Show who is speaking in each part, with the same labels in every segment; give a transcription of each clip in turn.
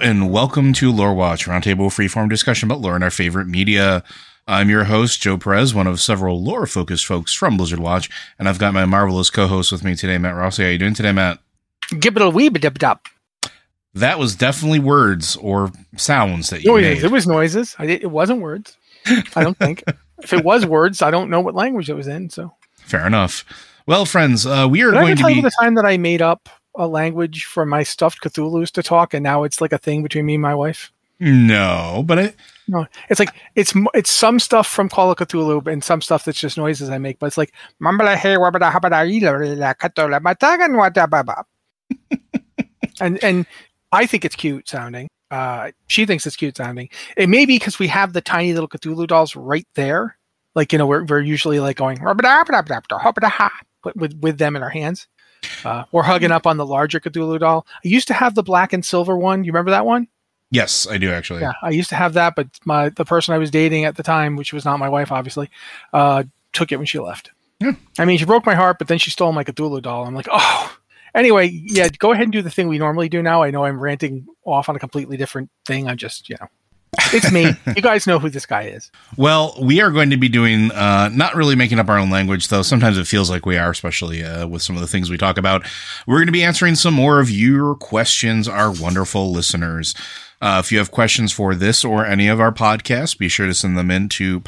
Speaker 1: and welcome to Lore Watch, roundtable freeform discussion about lore and our favorite media. I'm your host, Joe Perez, one of several lore-focused folks from Blizzard Watch, and I've got my marvelous co-host with me today, Matt Rossi. How are you doing today, Matt?
Speaker 2: Gibbidle-weebidib-dub.
Speaker 1: That was definitely words or sounds that you made.
Speaker 2: It was noises. It wasn't words, I don't think. If it was words, I don't know what language it was in. So
Speaker 1: fair enough. Well, friends, we are going to
Speaker 2: tell
Speaker 1: be...
Speaker 2: you the time that I made up a language for my stuffed Cthulhus to talk, and now it's like a thing between me and my wife?
Speaker 1: No, but
Speaker 2: No, it's like it's some stuff from Call of Cthulhu and some stuff that's just noises I make. But it's like and I think it's cute sounding. She thinks it's cute sounding. It may be because we have the tiny little Cthulhu dolls right there. Like, you know, we're usually like going with them in our hands. We're hugging up on the larger Cthulhu doll. I used to have the black and silver one. You remember that one?
Speaker 1: Yes, I do actually.
Speaker 2: Yeah, I used to have that, but the person I was dating at the time, which was not my wife, obviously, took it when she left.
Speaker 1: Yeah.
Speaker 2: I mean, she broke my heart, but then she stole my Cthulhu doll. I'm like, oh. Anyway, yeah, go ahead and do the thing we normally do now. I know I'm ranting off on a completely different thing. I'm just, it's me. You guys know who this guy is.
Speaker 1: Well, we are going to be doing, not really making up our own language, though sometimes it feels like we are, especially with some of the things we talk about. We're going to be answering some more of your questions, our wonderful listeners. If you have questions for this or any of our podcasts, be sure to send them in to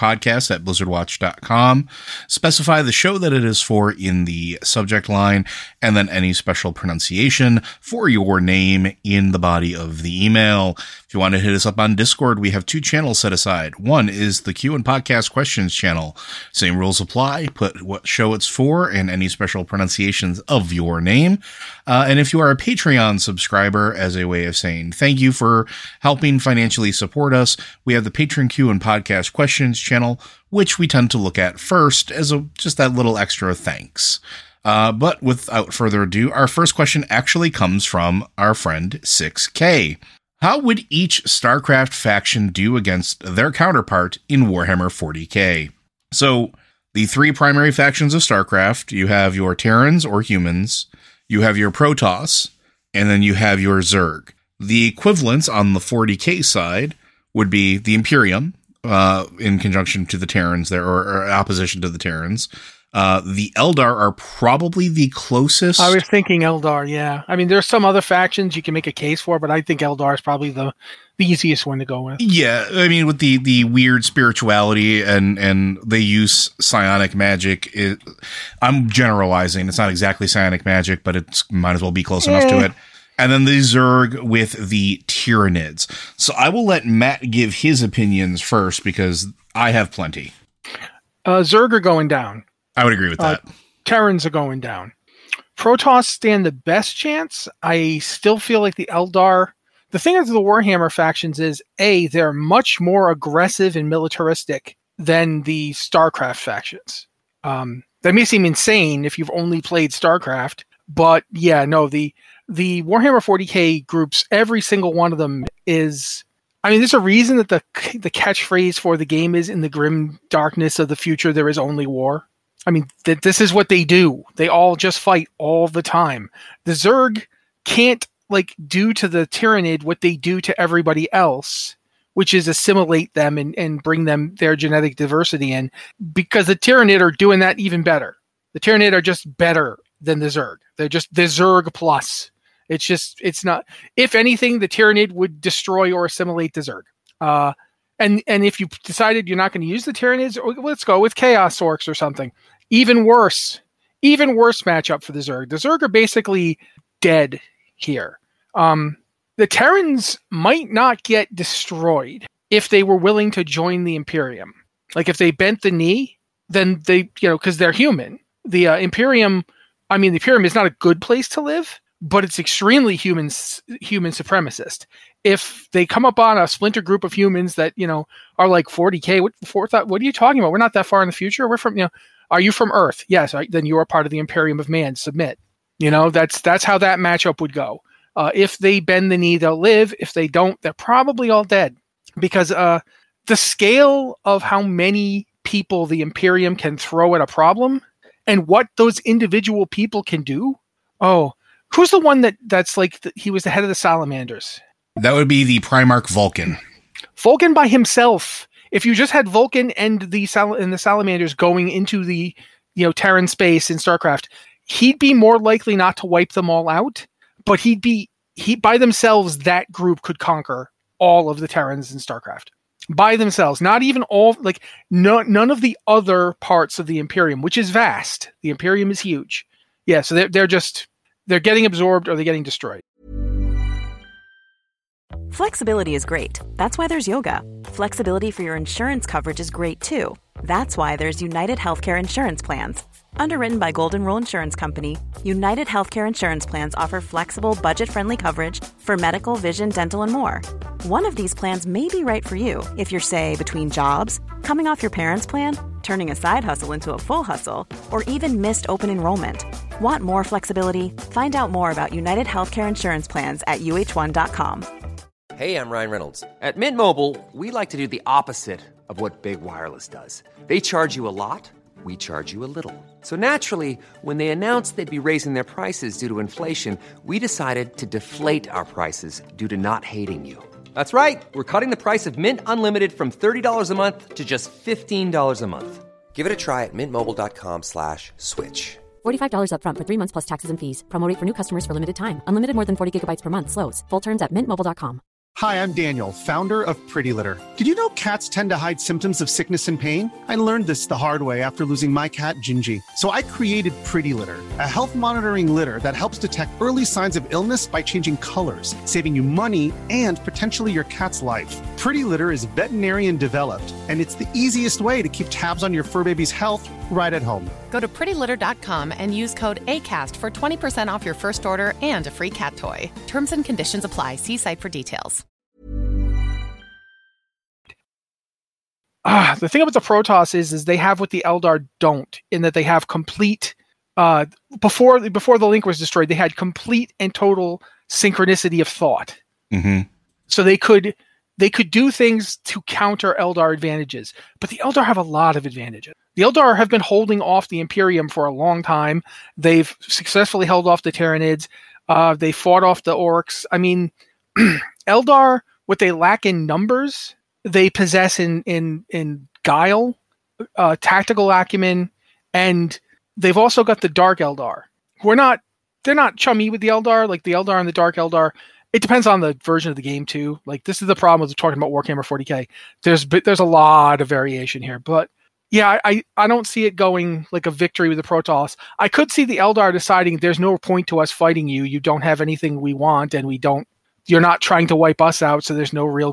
Speaker 1: podcast@blizzardwatch.com. Specify the show that it is for in the subject line, and then any special pronunciation for your name in the body of the email. If you want to hit us up on Discord, we have 2 channels set aside. One is the Q and Podcast Questions channel. Same rules apply. Put what show it's for and any special pronunciations of your name. And if you are a Patreon subscriber, as a way of saying thank you for helping financially support us, we have the Patron Q and Podcast Questions channel, which we tend to look at first as just that little extra thanks. But without further ado, our first question actually comes from our friend 6K. How would each StarCraft faction do against their counterpart in Warhammer 40K? So, the 3 primary factions of StarCraft, you have your Terrans or humans, you have your Protoss, and then you have your Zerg. The equivalents on the 40K side would be the Imperium, in conjunction to the Terrans there, or opposition to the Terrans. The Eldar are probably the closest.
Speaker 2: I was thinking Eldar, yeah. I mean, there's some other factions you can make a case for, but I think Eldar is probably the easiest one to go with.
Speaker 1: Yeah, I mean, with the weird spirituality and they use psionic magic. I'm generalizing. It's not exactly psionic magic, but it might as well be close enough to it. And then the Zerg with the Tyranids. So I will let Matt give his opinions first because I have plenty.
Speaker 2: Zerg are going down.
Speaker 1: I would agree with that.
Speaker 2: Terrans are going down. Protoss stand the best chance. I still feel like the Eldar... The thing of the Warhammer factions is, A, they're much more aggressive and militaristic than the StarCraft factions. That may seem insane if you've only played StarCraft, but yeah, no, the Warhammer 40K groups, every single one of them is... I mean, there's a reason that the catchphrase for the game is, in the grim darkness of the future, there is only war. I mean, this is what they do. They all just fight all the time. The Zerg can't, do to the Tyranid what they do to everybody else, which is assimilate them and bring them their genetic diversity in, because the Tyranid are doing that even better. The Tyranid are just better than the Zerg. They're just the Zerg plus. It's not, if anything, the Tyranid would destroy or assimilate the Zerg. And if you decided you're not going to use the Tyranids, let's go with Chaos Orcs or something. Even worse matchup for the Zerg. The Zerg are basically dead here. The Terrans might not get destroyed if they were willing to join the Imperium. Like, if they bent the knee, then they, because they're human. The Imperium is not a good place to live, but it's extremely human supremacist. If they come up on a splinter group of humans that, are like 40K, what are you talking about? We're not that far in the future. We're from, are you from Earth? Yes. Then you are part of the Imperium of Man. Submit. That's how that matchup would go. If they bend the knee, they'll live. If they don't, they're probably all dead, because the scale of how many people the Imperium can throw at a problem and what those individual people can do. Oh, who's the one that's like, he was the head of the Salamanders?
Speaker 1: That would be the Primarch Vulcan.
Speaker 2: Vulcan by himself. If you just had Vulcan and the Salamanders going into the Terran space in StarCraft, he'd be more likely not to wipe them all out, but he by themselves, that group could conquer all of the Terrans in StarCraft. By themselves, not even all, none of the other parts of the Imperium, which is vast. The Imperium is huge. Yeah, so they're getting absorbed or they're getting destroyed.
Speaker 3: Flexibility is great. That's why there's yoga. Flexibility for your insurance coverage is great too. That's why there's United Healthcare Insurance Plans. Underwritten by Golden Rule Insurance Company, United Healthcare Insurance Plans offer flexible, budget-friendly coverage for medical, vision, dental, and more. One of these plans may be right for you if you're, say, between jobs, coming off your parents' plan, turning a side hustle into a full hustle, or even missed open enrollment. Want more flexibility? Find out more about United Healthcare Insurance Plans at uh1.com.
Speaker 4: Hey, I'm Ryan Reynolds. At Mint Mobile, we like to do the opposite of what Big Wireless does. They charge you a lot, we charge you a little. So naturally, when they announced they'd be raising their prices due to inflation, we decided to deflate our prices due to not hating you. That's right. We're cutting the price of Mint Unlimited from $30 a month to just $15 a month. Give it a try at mintmobile.com/switch.
Speaker 5: $45 up front for 3 months plus taxes and fees. Promo rate for new customers for limited time. Unlimited more than 40 gigabytes per month. Slows full terms at mintmobile.com.
Speaker 6: Hi, I'm Daniel, founder of Pretty Litter. Did you know cats tend to hide symptoms of sickness and pain? I learned this the hard way after losing my cat, Gingy. So I created Pretty Litter, a health monitoring litter that helps detect early signs of illness by changing colors, saving you money and potentially your cat's life. Pretty Litter is veterinarian developed, and it's the easiest way to keep tabs on your fur baby's health right at home.
Speaker 7: Go to prettylitter.com and use code ACAST for 20% off your first order and a free cat toy. Terms and conditions apply. See site for details.
Speaker 2: The thing about the Protoss is they have what the Eldar don't, in that they have complete, before the link was destroyed, they had complete and total synchronicity of thought.
Speaker 1: Mm-hmm.
Speaker 2: So they could do things to counter Eldar advantages, but the Eldar have a lot of advantages. The Eldar have been holding off the Imperium for a long time. They've successfully held off the Tyranids. They fought off the Orcs. I mean, Eldar, what they lack in numbers, they possess in guile, tactical acumen, and they've also got the Dark Eldar. They're not chummy with the Eldar, like the Eldar and the Dark Eldar. It depends on the version of the game too. Like, this is the problem with talking about Warhammer 40k. There's a lot of variation here, but yeah, I don't see it going like a victory with the Protoss. I could see the Eldar deciding there's no point to us fighting you. You don't have anything we want, and you're not trying to wipe us out. So there's no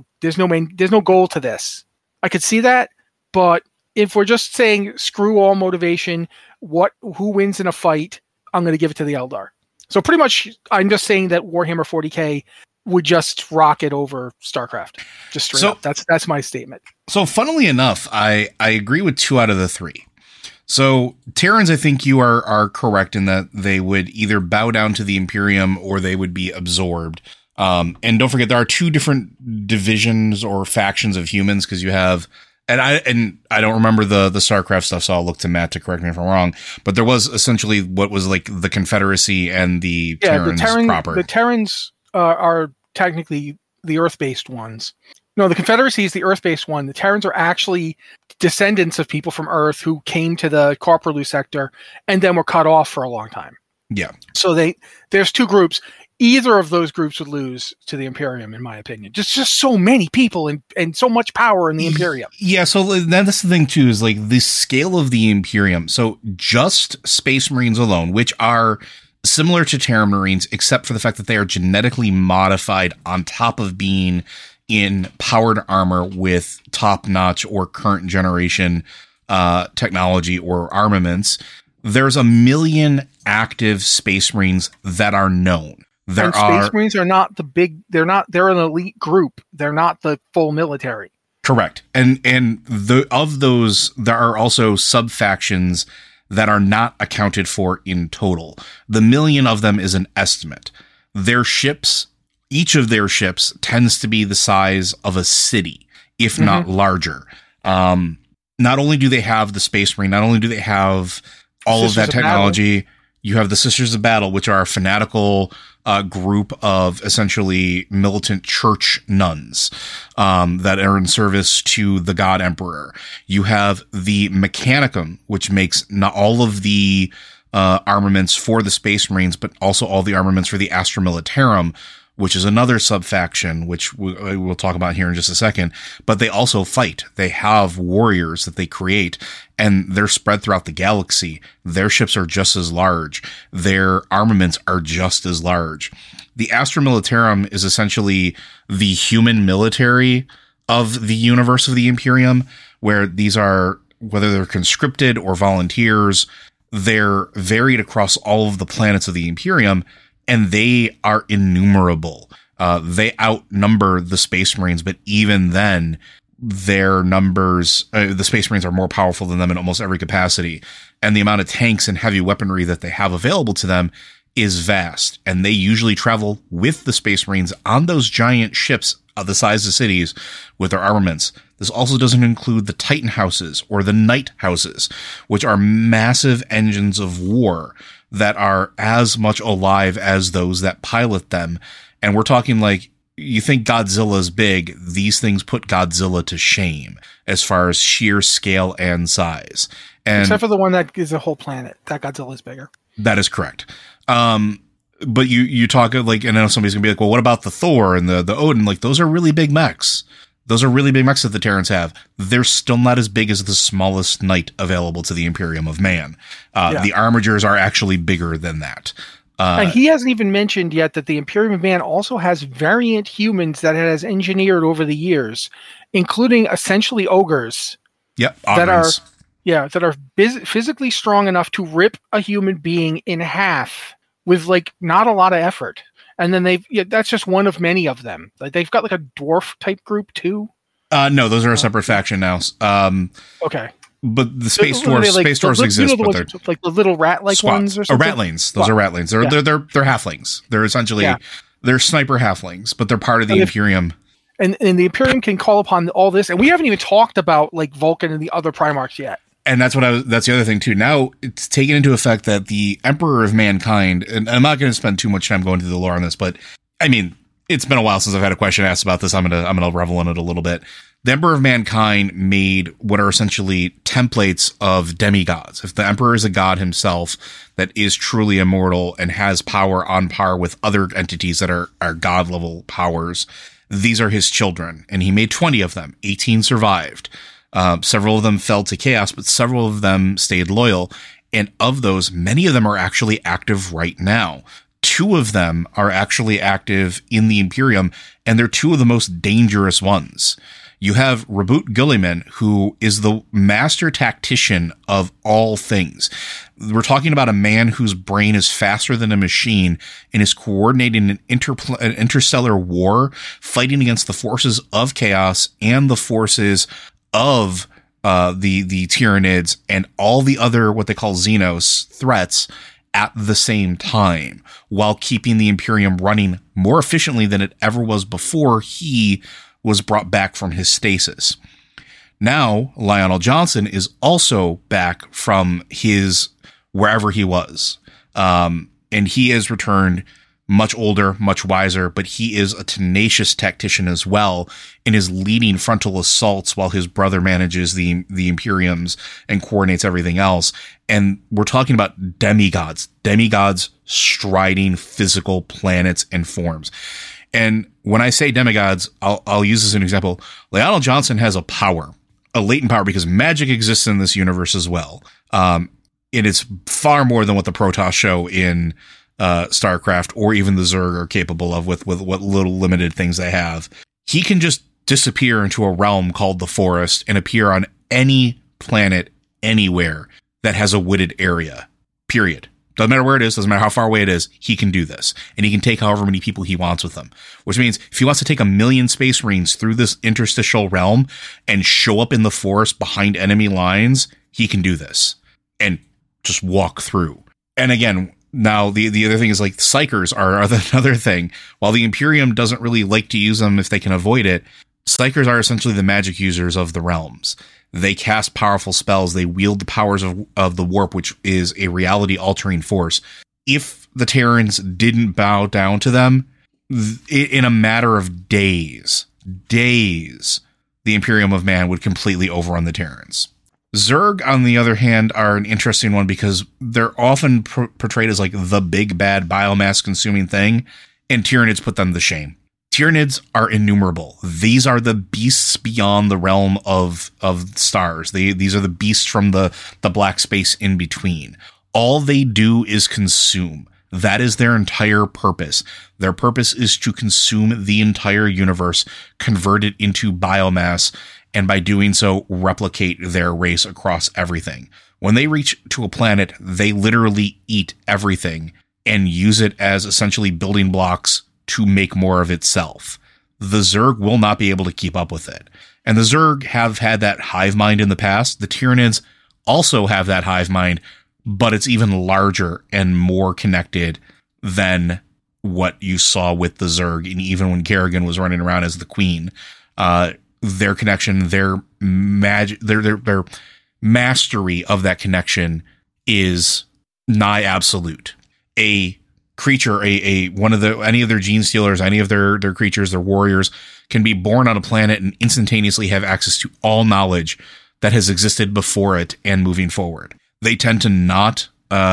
Speaker 2: goal to this. I could see that, but if we're just saying screw all motivation, who wins in a fight, I'm going to give it to the Eldar. So pretty much, I'm just saying that Warhammer 40k would just rocket over StarCraft, just straight up. That's my statement.
Speaker 1: So funnily enough, I agree with 2 out of the 3. So Terrans, I think you are correct in that they would either bow down to the Imperium or they would be absorbed. And don't forget, there are 2 different divisions or factions of humans, because you have, and I don't remember the StarCraft stuff, so I'll look to Matt to correct me if I'm wrong. But there was essentially what was like the Confederacy and the Terrans proper.
Speaker 2: The Terrans are technically the Earth-based ones. No, the Confederacy is the Earth-based one. The Terrans are actually descendants of people from Earth who came to the Corporaloo sector and then were cut off for a long time.
Speaker 1: Yeah. So
Speaker 2: there's 2 groups. Either of those groups would lose to the Imperium, in my opinion. Just so many people and so much power in the Imperium.
Speaker 1: Yeah, so that's the thing, too, is like the scale of the Imperium. So just Space Marines alone, which are similar to Terran Marines, except for the fact that they are genetically modified on top of being in powered armor with top-notch or current generation technology or armaments. There's 1 million active Space Marines that are known.
Speaker 2: Space Marines are not they're an elite group. They're not the full military.
Speaker 1: Correct. And of those, there are also sub-factions that are not accounted for in total. The 1 million of them is an estimate. Their ships, each of their ships tends to be the size of a city, if not larger. Not only do they have the Space Marine, not only do they have all of that technology, You have the Sisters of Battle, which are a fanatical group of essentially militant church nuns that are in service to the God Emperor. You have the Mechanicum, which makes not all of the armaments for the Space Marines, but also all the armaments for the Astra Militarum, which is another sub-faction, which we'll talk about here in just a second. But they also fight. They have warriors that they create, and they're spread throughout the galaxy. Their ships are just as large. Their armaments are just as large. The Astra Militarum is essentially the human military of the universe of the Imperium, where these are, whether they're conscripted or volunteers, they're varied across all of the planets of the Imperium, and they are innumerable. They outnumber the Space Marines, but even then, their numbers, the Space Marines are more powerful than them in almost every capacity. And the amount of tanks and heavy weaponry that they have available to them is vast. And they usually travel with the Space Marines on those giant ships of the size of cities with their armaments. This also doesn't include the Titan houses or the Night houses, which are massive engines of war that are as much alive as those that pilot them. And we're talking like, you think Godzilla's big, these things put Godzilla to shame as far as sheer scale and size. And
Speaker 2: except for the one that is a whole planet. That Godzilla's bigger.
Speaker 1: That is correct. But you talk like, and I know somebody's gonna be like, well, what about the Thor and the Odin? Like, those are really big mechs. Those are really big mechs that the Terrans have. They're still not as big as the smallest knight available to the Imperium of Man. The Armigers are actually bigger than that.
Speaker 2: And he hasn't even mentioned yet that the Imperium of Man also has variant humans that it has engineered over the years, including essentially ogres.
Speaker 1: Yep,
Speaker 2: Ogres. That are physically strong enough to rip a human being in half with like not a lot of effort. And then that's just one of many of them. Like they've got like a dwarf type group too.
Speaker 1: No, those are a separate faction now.
Speaker 2: Okay.
Speaker 1: But the space dwarves exist, but they're
Speaker 2: like the little rat-like ones or something.
Speaker 1: Ratlings. Those are ratlings. They're halflings. They're essentially they're sniper halflings, but they're part of the Imperium.
Speaker 2: And the Imperium can call upon all this, and we haven't even talked about like Vulcan and the other Primarchs yet.
Speaker 1: And that's the other thing too. Now it's taken into effect that the Emperor of Mankind, and I'm not going to spend too much time going through the lore on this, but I mean, it's been a while since I've had a question asked about this. I'm gonna revel in it a little bit. The Emperor of Mankind made what are essentially templates of demigods. If the Emperor is a god himself that is truly immortal and has power on par with other entities that are god level powers, these are his children. And he made 20 of them. 18 survived. Several of them fell to chaos, but several of them stayed loyal. And of those, many of them are actually active right now. 2 of them are actually active in the Imperium, and they're 2 of the most dangerous ones. You have Reboot Guilliman, who is the master tactician of all things. We're talking about a man whose brain is faster than a machine and is coordinating an interstellar war, fighting against the forces of chaos and the forces of the Tyranids and all the other what they call Xenos threats at the same time, while keeping the Imperium running more efficiently than it ever was before he was brought back from his stasis. Now, Lionel Johnson is also back from his wherever he was. And he has returned much older, much wiser, but he is a tenacious tactician as well and is leading frontal assaults while his brother manages the Imperiums and coordinates everything else. And we're talking about demigods striding physical planets and forms. And when I say demigods, I'll use this as an example. Lionel Johnson has a latent power, because magic exists in this universe as well. It is far more than what the Protoss show in StarCraft or even the Zerg are capable of with what little limited things they have. He can just disappear into a realm called the Forest and appear on any planet anywhere that has a wooded area. Period. Doesn't matter where it is, doesn't matter how far away it is, he can do this. And he can take however many people he wants with him. Which means if he wants to take 1 million Space Marines through this interstitial realm and show up in the forest behind enemy lines, he can do this. And just walk through. And again, now the other thing is like Psykers are another thing. While the Imperium doesn't really like to use them if they can avoid it, Psykers are essentially the magic users of the realms. They cast powerful spells. They wield the powers of the warp, which is a reality-altering force. If the Terrans didn't bow down to them, in a matter of days, the Imperium of Man would completely overrun the Terrans. Zerg, on the other hand, are an interesting one because they're often portrayed as like the big bad biomass-consuming thing, and Tyranids put them to shame. Tyranids are innumerable. These are the beasts beyond the realm of stars. These are the beasts from the black space in between. All they do is consume. That is their entire purpose. Their purpose is to consume the entire universe, convert it into biomass, and by doing so, replicate their race across everything. When they reach to a planet, they literally eat everything and use it as essentially building blocks to make more of itself. The Zerg will not be able to keep up with it. And the Zerg have had that hive mind in the past. The Tyranids also have that hive mind, but it's even larger and more connected than what you saw with the Zerg. And even when Kerrigan was running around as the queen, their connection, their magic, their mastery of that connection is nigh absolute. A creature, any of their gene stealers, any of their creatures, their warriors, can be born on a planet and instantaneously have access to all knowledge that has existed before it and moving forward. They tend to not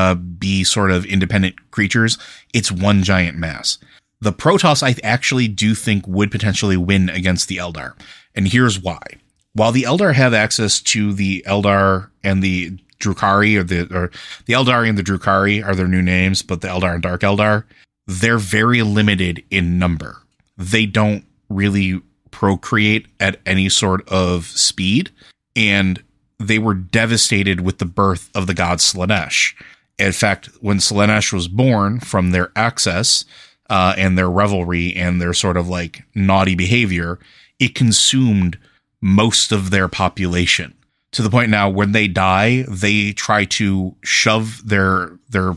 Speaker 1: be sort of independent creatures. It's one giant mass. The Protoss, I actually do think, would potentially win against the Eldar. And here's why. While the Eldar have access to the Eldar and the Drukhari, or the Eldari and the Drukhari are their new names, but the Eldar and Dark Eldar, they're very limited in number. They don't really procreate at any sort of speed, and they were devastated with the birth of the god Slaanesh. In fact, when Slaanesh was born from their access and their revelry and their sort of like naughty behavior, it consumed most of their population. To the point now, when they die, they try to shove their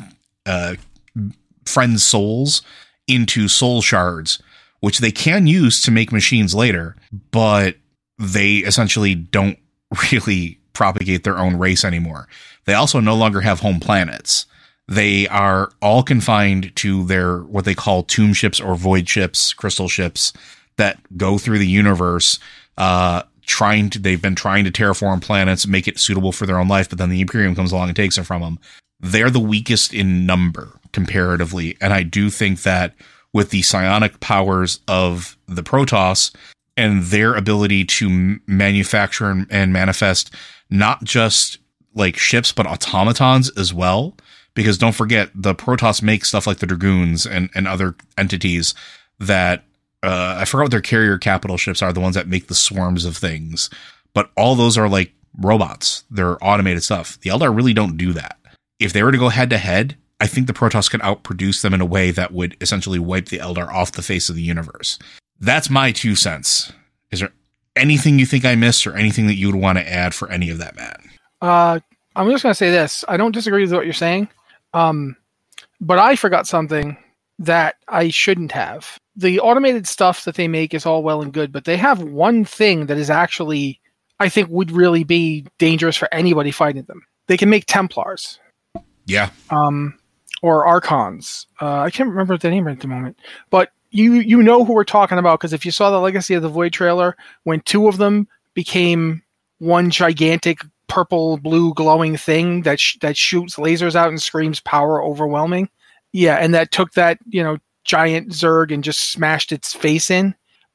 Speaker 1: friends' souls into soul shards, which they can use to make machines later, but they essentially don't really propagate their own race anymore. They also no longer have home planets. They are all confined to their what they call tomb ships or void ships, crystal ships that go through the universe. They've been trying to terraform planets, make it suitable for their own life, but then the Imperium comes along and takes it from them. They're the weakest in number comparatively, and I do think that with the psionic powers of the Protoss and their ability to manufacture and manifest not just like ships, but automatons as well, because don't forget, the Protoss make stuff like the Dragoons and other entities that I forgot what their carrier capital ships are, the ones that make the swarms of things. But all those are like robots. They're automated stuff. The Eldar really don't do that. If they were to go head to head, I think the Protoss could outproduce them in a way that would essentially wipe the Eldar off the face of the universe. That's my 2 cents. Is there anything you think I missed or anything that you would want to add for any of that, Matt?
Speaker 2: I'm just going to say this. I don't disagree with what you're saying. But I forgot something that I shouldn't have. The automated stuff that they make is all well and good, but they have one thing that is actually, I think, would really be dangerous for anybody fighting them. They can make Templars.
Speaker 1: Yeah.
Speaker 2: Or Archons. I can't remember the name at the moment, but you know who we're talking about, because if you saw the Legacy of the Void trailer, when 2 of them became one gigantic purple, blue, glowing thing that shoots lasers out and screams power overwhelming. Yeah, and that took that, giant Zerg and just smashed its face in.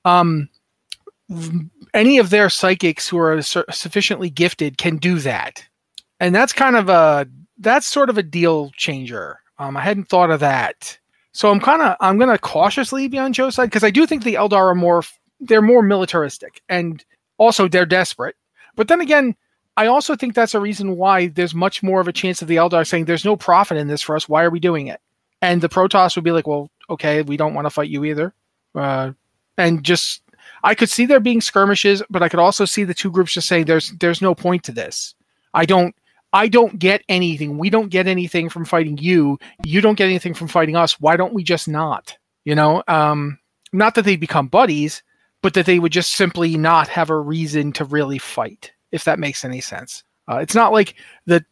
Speaker 2: Any of their psychics who are sufficiently gifted can do that. And that's that's sort of a deal changer. I hadn't thought of that. So I'm going to cautiously be on Joe's side, because I do think the Eldar are they're more militaristic, and also they're desperate. But then again, I also think that's a reason why there's much more of a chance of the Eldar saying there's no profit in this for us. Why are we doing it? And the Protoss would be like, well, okay, we don't want to fight you either. And just, I could see there being skirmishes, but I could also see the 2 groups just saying there's no point to this. I don't get anything. We don't get anything from fighting you. You don't get anything from fighting us. Why don't we just not? Not that they become buddies, but that they would just simply not have a reason to really fight, if that makes any sense. It's not like the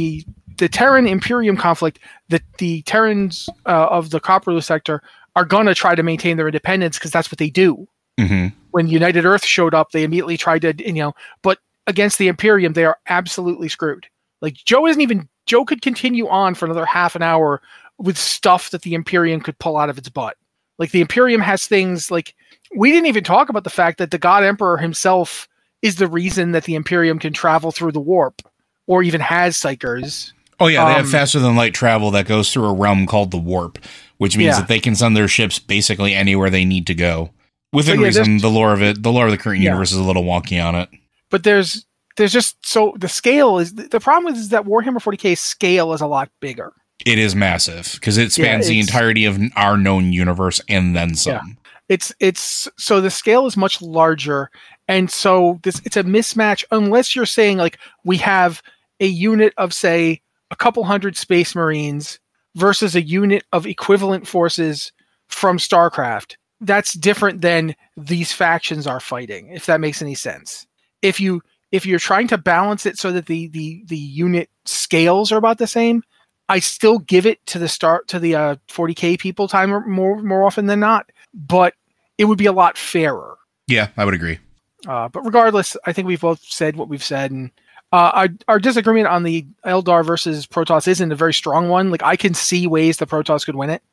Speaker 2: Terran Imperium conflict, that the Terrans of the Copperloo sector are going to try to maintain their independence because that's what they do.
Speaker 1: Mm-hmm.
Speaker 2: When United Earth showed up, they immediately tried to, but against the Imperium, they are absolutely screwed. Like Joe could continue on for another half an hour with stuff that the Imperium could pull out of its butt. Like the Imperium has things like, we didn't even talk about the fact that the God Emperor himself is the reason that the Imperium can travel through the warp, or even has psychers.
Speaker 1: Oh yeah, they have faster than light travel that goes through a realm called the warp, which means that they can send their ships basically anywhere they need to go. Within reason, the lore of the current universe is a little wonky on it. But
Speaker 2: there's just, so the scale is, the problem is that Warhammer 40K's scale is a lot bigger.
Speaker 1: It is massive because it spans the entirety of our known universe and then some.
Speaker 2: Yeah. It's so the scale is much larger, and so it's a mismatch unless you're saying like we have a unit of say a couple hundred Space Marines versus a unit of equivalent forces from StarCraft. That's different than these factions are fighting, if that makes any sense. If you're trying to balance it so that the unit scales are about the same, I still give it to the 40K people time more often than not, but it would be a lot fairer.
Speaker 1: Yeah, I would agree.
Speaker 2: But regardless, I think we've both said what we've said, and our disagreement on the Eldar versus Protoss isn't a very strong one. Like I can see ways the Protoss could win it.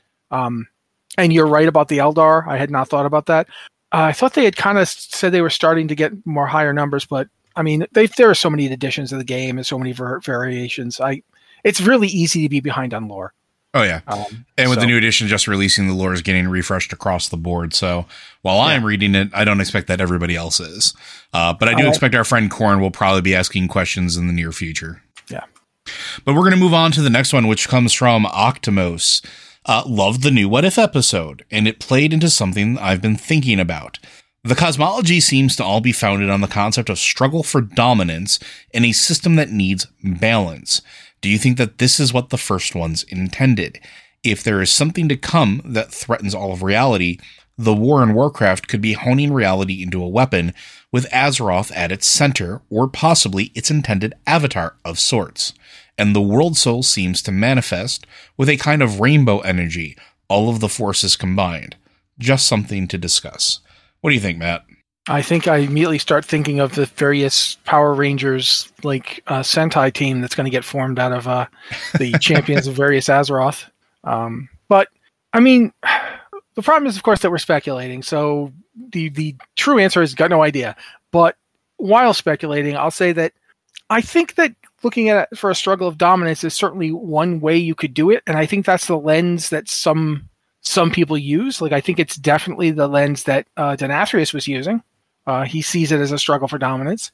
Speaker 2: And you're right about the Eldar. I had not thought about that. I thought they had kind of said they were starting to get more higher numbers, but I mean, there are so many additions to the game and so many variations. It's really easy to be behind on lore.
Speaker 1: Oh yeah, and with the new edition just releasing, the lore is getting refreshed across the board. So while I'm reading it, I don't expect that everybody else is. But I do expect our friend Corn will probably be asking questions in the near future.
Speaker 2: Yeah.
Speaker 1: But we're going to move on to the next one, which comes from Octomos. Loved the new What If episode, and it played into something I've been thinking about. The cosmology seems to all be founded on the concept of struggle for dominance in a system that needs balance. Do you think that this is what the first ones intended? If there is something to come that threatens all of reality, the war in Warcraft could be honing reality into a weapon with Azeroth at its center, or possibly its intended avatar of sorts. And the World Soul seems to manifest with a kind of rainbow energy, all of the forces combined. Just something to discuss. What do you think, Matt?
Speaker 2: I think I immediately start thinking of the various Power Rangers, like Sentai team that's going to get formed out of the champions of various Azeroth. But, I mean, the problem is, of course, that we're speculating. So the true answer is got no idea. But while speculating, I'll say that I think that looking at it for a struggle of dominance is certainly one way you could do it. And I think that's the lens that some people use. Like, I think it's definitely the lens that Denathrius was using. He sees it as a struggle for dominance.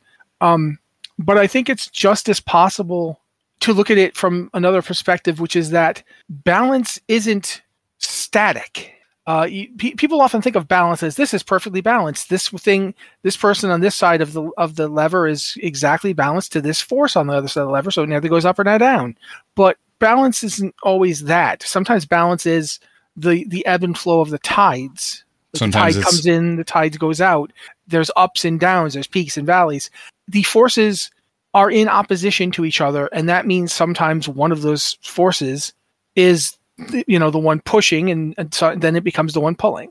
Speaker 2: But I think it's just as possible to look at it from another perspective, which is that balance isn't static. People often think of balance as this is perfectly balanced. This person on this side of the lever is exactly balanced to this force on the other side of the lever, so it neither goes up or down. But balance isn't always that. Sometimes balance is the ebb and flow of the tides.
Speaker 1: Sometimes
Speaker 2: the tide comes in, the tide goes out. There's ups and downs, there's peaks and valleys. The forces are in opposition to each other, and that means sometimes one of those forces is the one pushing, and so then it becomes the one pulling.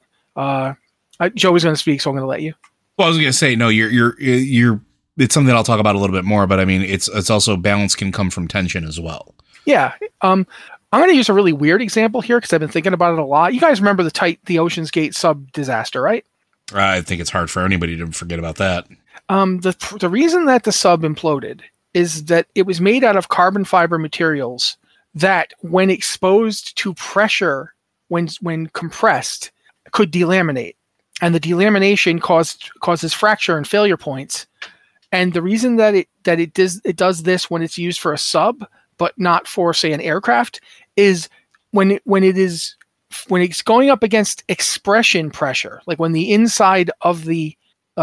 Speaker 2: Joe was going to speak, so I'm going to let you.
Speaker 1: Well, I was going to say, no, you're it's something I'll talk about a little bit more, but I mean, it's also balance can come from tension as well.
Speaker 2: Yeah. I'm going to use a really weird example here because I've been thinking about it a lot. You guys remember the Ocean's Gate sub disaster, right?
Speaker 1: I think it's hard for anybody to forget about that.
Speaker 2: The reason that the sub imploded is that it was made out of carbon fiber materials that, when exposed to pressure, when compressed, could delaminate, and the delamination causes fracture and failure points. And the reason that it does this when it's used for a sub, but not for, say, an aircraft, is when it's going up against expression pressure, like when the inside of the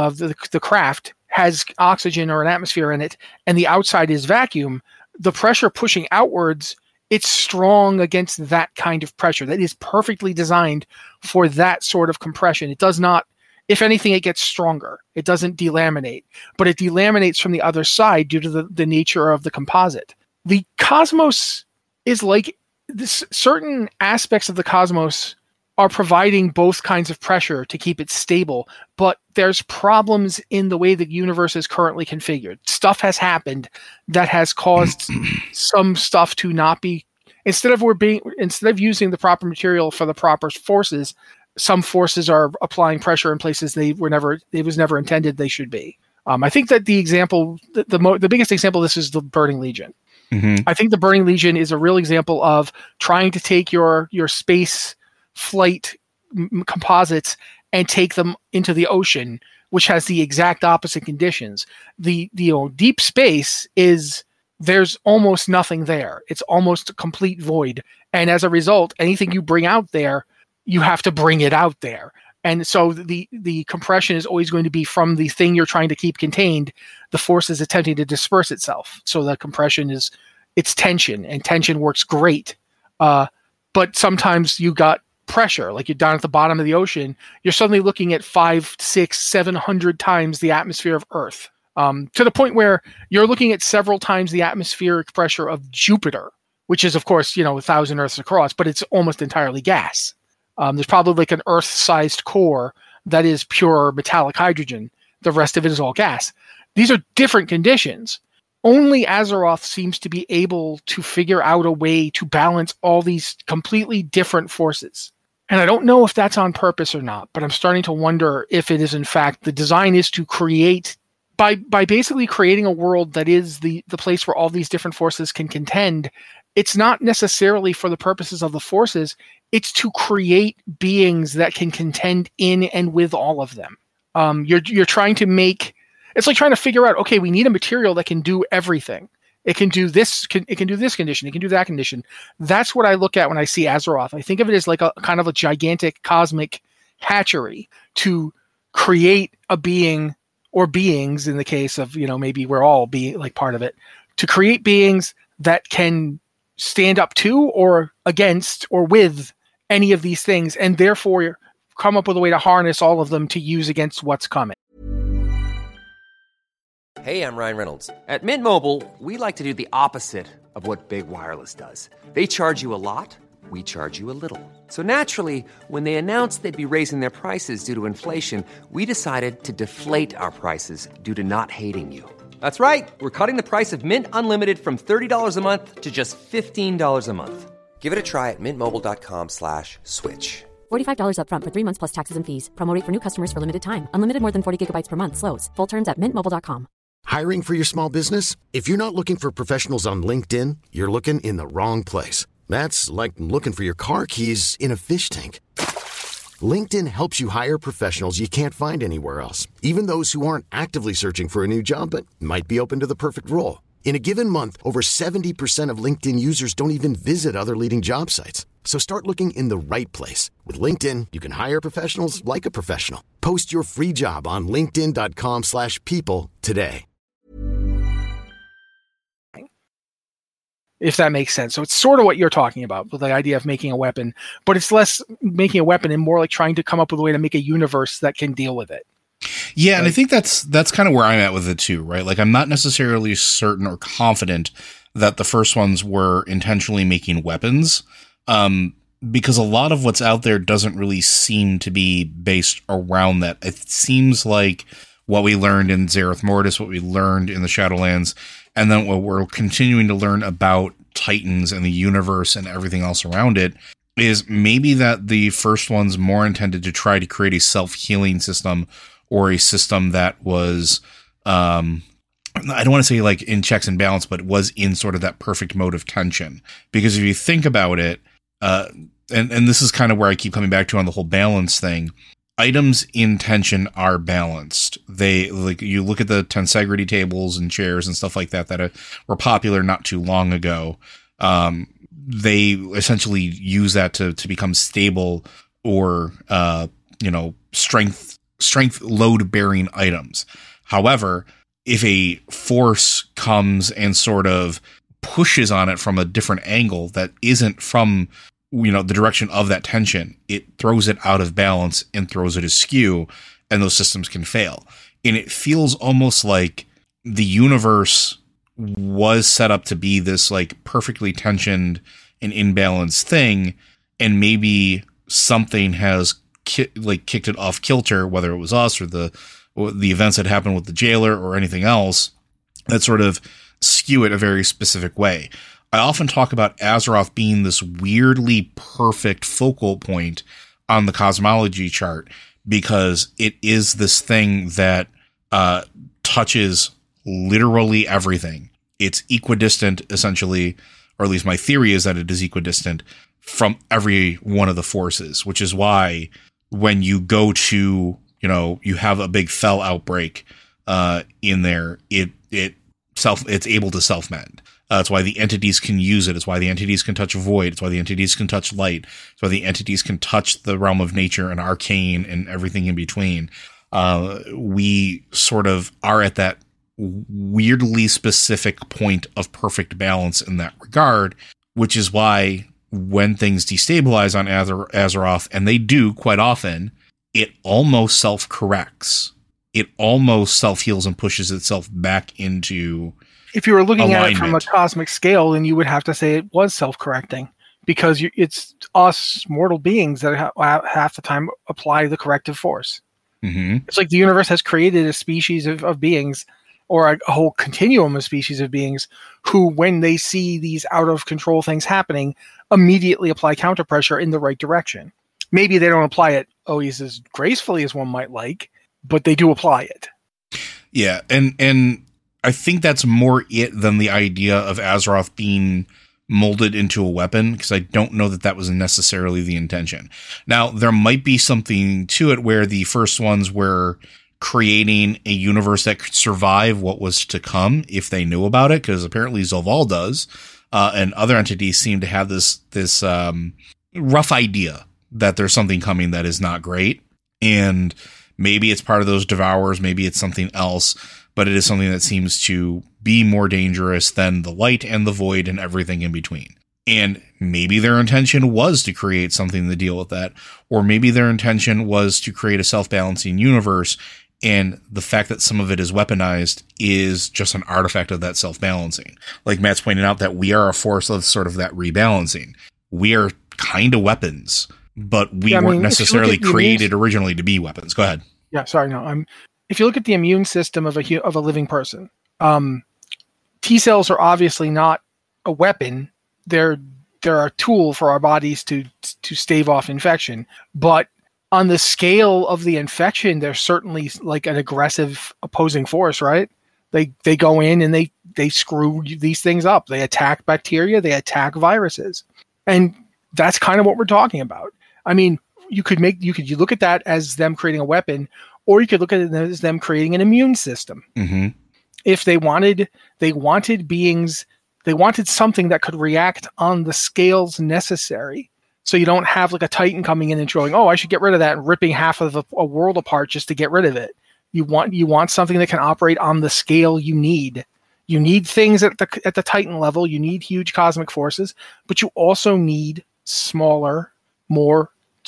Speaker 2: craft has oxygen or an atmosphere in it, and the outside is vacuum, the pressure pushing outwards, it's strong against that kind of pressure. That is perfectly designed for that sort of compression. It If anything, it gets stronger. It doesn't delaminate, but it delaminates from the other side due to the nature of the composite. The cosmos is like this, certain aspects of the cosmos are providing both kinds of pressure to keep it stable, but there's problems in the way the universe is currently configured. Stuff has happened that has caused some stuff to not be, instead of using the proper material for the proper forces, some forces are applying pressure in places it was never intended they should be. I think that the example, the biggest example of this is the Burning Legion.
Speaker 1: Mm-hmm.
Speaker 2: I think the Burning Legion is a real example of trying to take your space flight composites and take them into the ocean, which has the exact opposite conditions. The deep space there's almost nothing there. It's almost a complete void. And as a result, anything you bring out there, you have to bring it out there. And so the compression is always going to be from the thing you're trying to keep contained. The force is attempting to disperse itself. So the compression it's tension, and tension works great. But sometimes you got pressure, like you're down at the bottom of the ocean, you're suddenly looking at 500, 600, 700 times the atmosphere of Earth, to the point where you're looking at several times the atmospheric pressure of Jupiter, which is, of course, 1,000 Earths across, but it's almost entirely gas. There's probably like an Earth-sized core that is pure metallic hydrogen. The rest of it is all gas. These are different conditions. Only Azeroth seems to be able to figure out a way to balance all these completely different forces. And I don't know if that's on purpose or not, but I'm starting to wonder if it is, in fact, the design is to create, by basically creating a world that is the place where all these different forces can contend. It's not necessarily for the purposes of the forces. It's to create beings that can contend in and with all of them. You're trying to make, it's like trying to figure out, okay, we need a material that can do everything. It can do this, it can do this condition, it can do that condition. That's what I look at when I see Azeroth. I think of it as like a kind of a gigantic cosmic hatchery to create a being, or beings in the case of, maybe we're all being like part of it, to create beings that can stand up to or against or with any of these things, and therefore come up with a way to harness all of them to use against what's coming.
Speaker 4: Hey, I'm Ryan Reynolds. At Mint Mobile, we like to do the opposite of what Big Wireless does. They charge you a lot, we charge you a little. So naturally, when they announced they'd be raising their prices due to inflation, we decided to deflate our prices due to not hating you. That's right. We're cutting the price of Mint Unlimited from $30 a month to just $15 a month. Give it a try at mintmobile.com/switch.
Speaker 5: $45 up front for 3 months plus taxes and fees. Promo rate for new customers for limited time. Unlimited more than 40 gigabytes per month. Slows full terms at mintmobile.com.
Speaker 8: Hiring for your small business? If you're not looking for professionals on LinkedIn, you're looking in the wrong place. That's like looking for your car keys in a fish tank. LinkedIn helps you hire professionals you can't find anywhere else, even those who aren't actively searching for a new job but might be open to the perfect role. In a given month, over 70% of LinkedIn users don't even visit other leading job sites. So start looking in the right place. With LinkedIn, you can hire professionals like a professional. Post your free job on linkedin.com/people today.
Speaker 2: If that makes sense. So it's sort of what you're talking about with the idea of making a weapon, but it's less making a weapon and more like trying to come up with a way to make a universe that can deal with it.
Speaker 1: Yeah, and I think that's kind of where I'm at with it too, right? Like, I'm not necessarily certain or confident that the first ones were intentionally making weapons, because a lot of what's out there doesn't really seem to be based around that. It seems like what we learned in Zereth Mortis, what we learned in the Shadowlands, and then what we're continuing to learn about Titans and the universe and everything else around it, is maybe that the first one's more intended to try to create a self-healing system, or a system that was, I don't want to say like in checks and balance, but was in sort of that perfect mode of tension. Because if you think about it, and this is kind of where I keep coming back to on the whole balance thing, items in tension are balanced. They, like, you look at the tensegrity tables and chairs and stuff like that were popular not too long ago. They essentially use that to become stable or, strength load bearing items. However, if a force comes and sort of pushes on it from a different angle that isn't from, the direction of that tension, it throws it out of balance and throws it askew. and those systems can fail. And it feels almost like the universe was set up to be this like perfectly tensioned and imbalanced thing, and maybe something has kicked it off kilter, whether it was us or the events that happened with the jailer or anything else that sort of skew it a very specific way. I often talk about Azeroth being this weirdly perfect focal point on the cosmology chart because it is this thing that touches literally everything. It's equidistant, essentially, or at least my theory is that it is equidistant from every one of the forces, which is why when you go to, you have a big fell outbreak in there, it's able to self-mend. It's why the entities can use it. It's why the entities can touch void. It's why the entities can touch light. It's why the entities can touch the realm of nature and arcane and everything in between. We sort of are at that weirdly specific point of perfect balance in that regard, which is why when things destabilize on Azeroth, and they do quite often, it almost self-corrects. It almost self-heals and pushes itself back into
Speaker 2: if you were looking
Speaker 1: alignment.
Speaker 2: At it from a cosmic scale, then you would have to say it was self-correcting because it's us mortal beings that half the time apply the corrective force.
Speaker 1: Mm-hmm.
Speaker 2: It's like the universe has created a species of beings or a whole continuum of species of beings who, when they see these out of control things happening, immediately apply counter pressure in the right direction. Maybe they don't apply it always as gracefully as one might like, but they do apply it.
Speaker 1: Yeah, and I think that's more it than the idea of Azeroth being molded into a weapon, because I don't know that was necessarily the intention. Now, there might be something to it where the first ones were creating a universe that could survive what was to come if they knew about it, because apparently Zolval does, and other entities seem to have this rough idea that there's something coming that is not great, and maybe it's part of those devourers, maybe it's something else, but it is something that seems to be more dangerous than the light and the void and everything in between. And maybe their intention was to create something to deal with that, or maybe their intention was to create a self-balancing universe, and the fact that some of it is weaponized is just an artifact of that self-balancing. Like Matt's pointed out, that we are a force of sort of that rebalancing. We are kind of weapons, but we weren't necessarily created originally to be weapons. Go ahead.
Speaker 2: Yeah, sorry, no. If you look at the immune system of a living person, T cells are obviously not a weapon. They're a tool for our bodies to stave off infection. But on the scale of the infection, they're certainly like an aggressive opposing force, right? They go in and they screw these things up. They attack bacteria. They attack viruses, and that's kind of what we're talking about. I mean, you could look at that as them creating a weapon, or you could look at it as them creating an immune system.
Speaker 1: Mm-hmm.
Speaker 2: If they wanted beings, they wanted something that could react on the scales necessary. So you don't have like a Titan coming in and going, oh, I should get rid of that, and ripping half of a world apart just to get rid of it. You want something that can operate on the scale you need. You need things at the Titan level. You need huge cosmic forces, but you also need smaller, more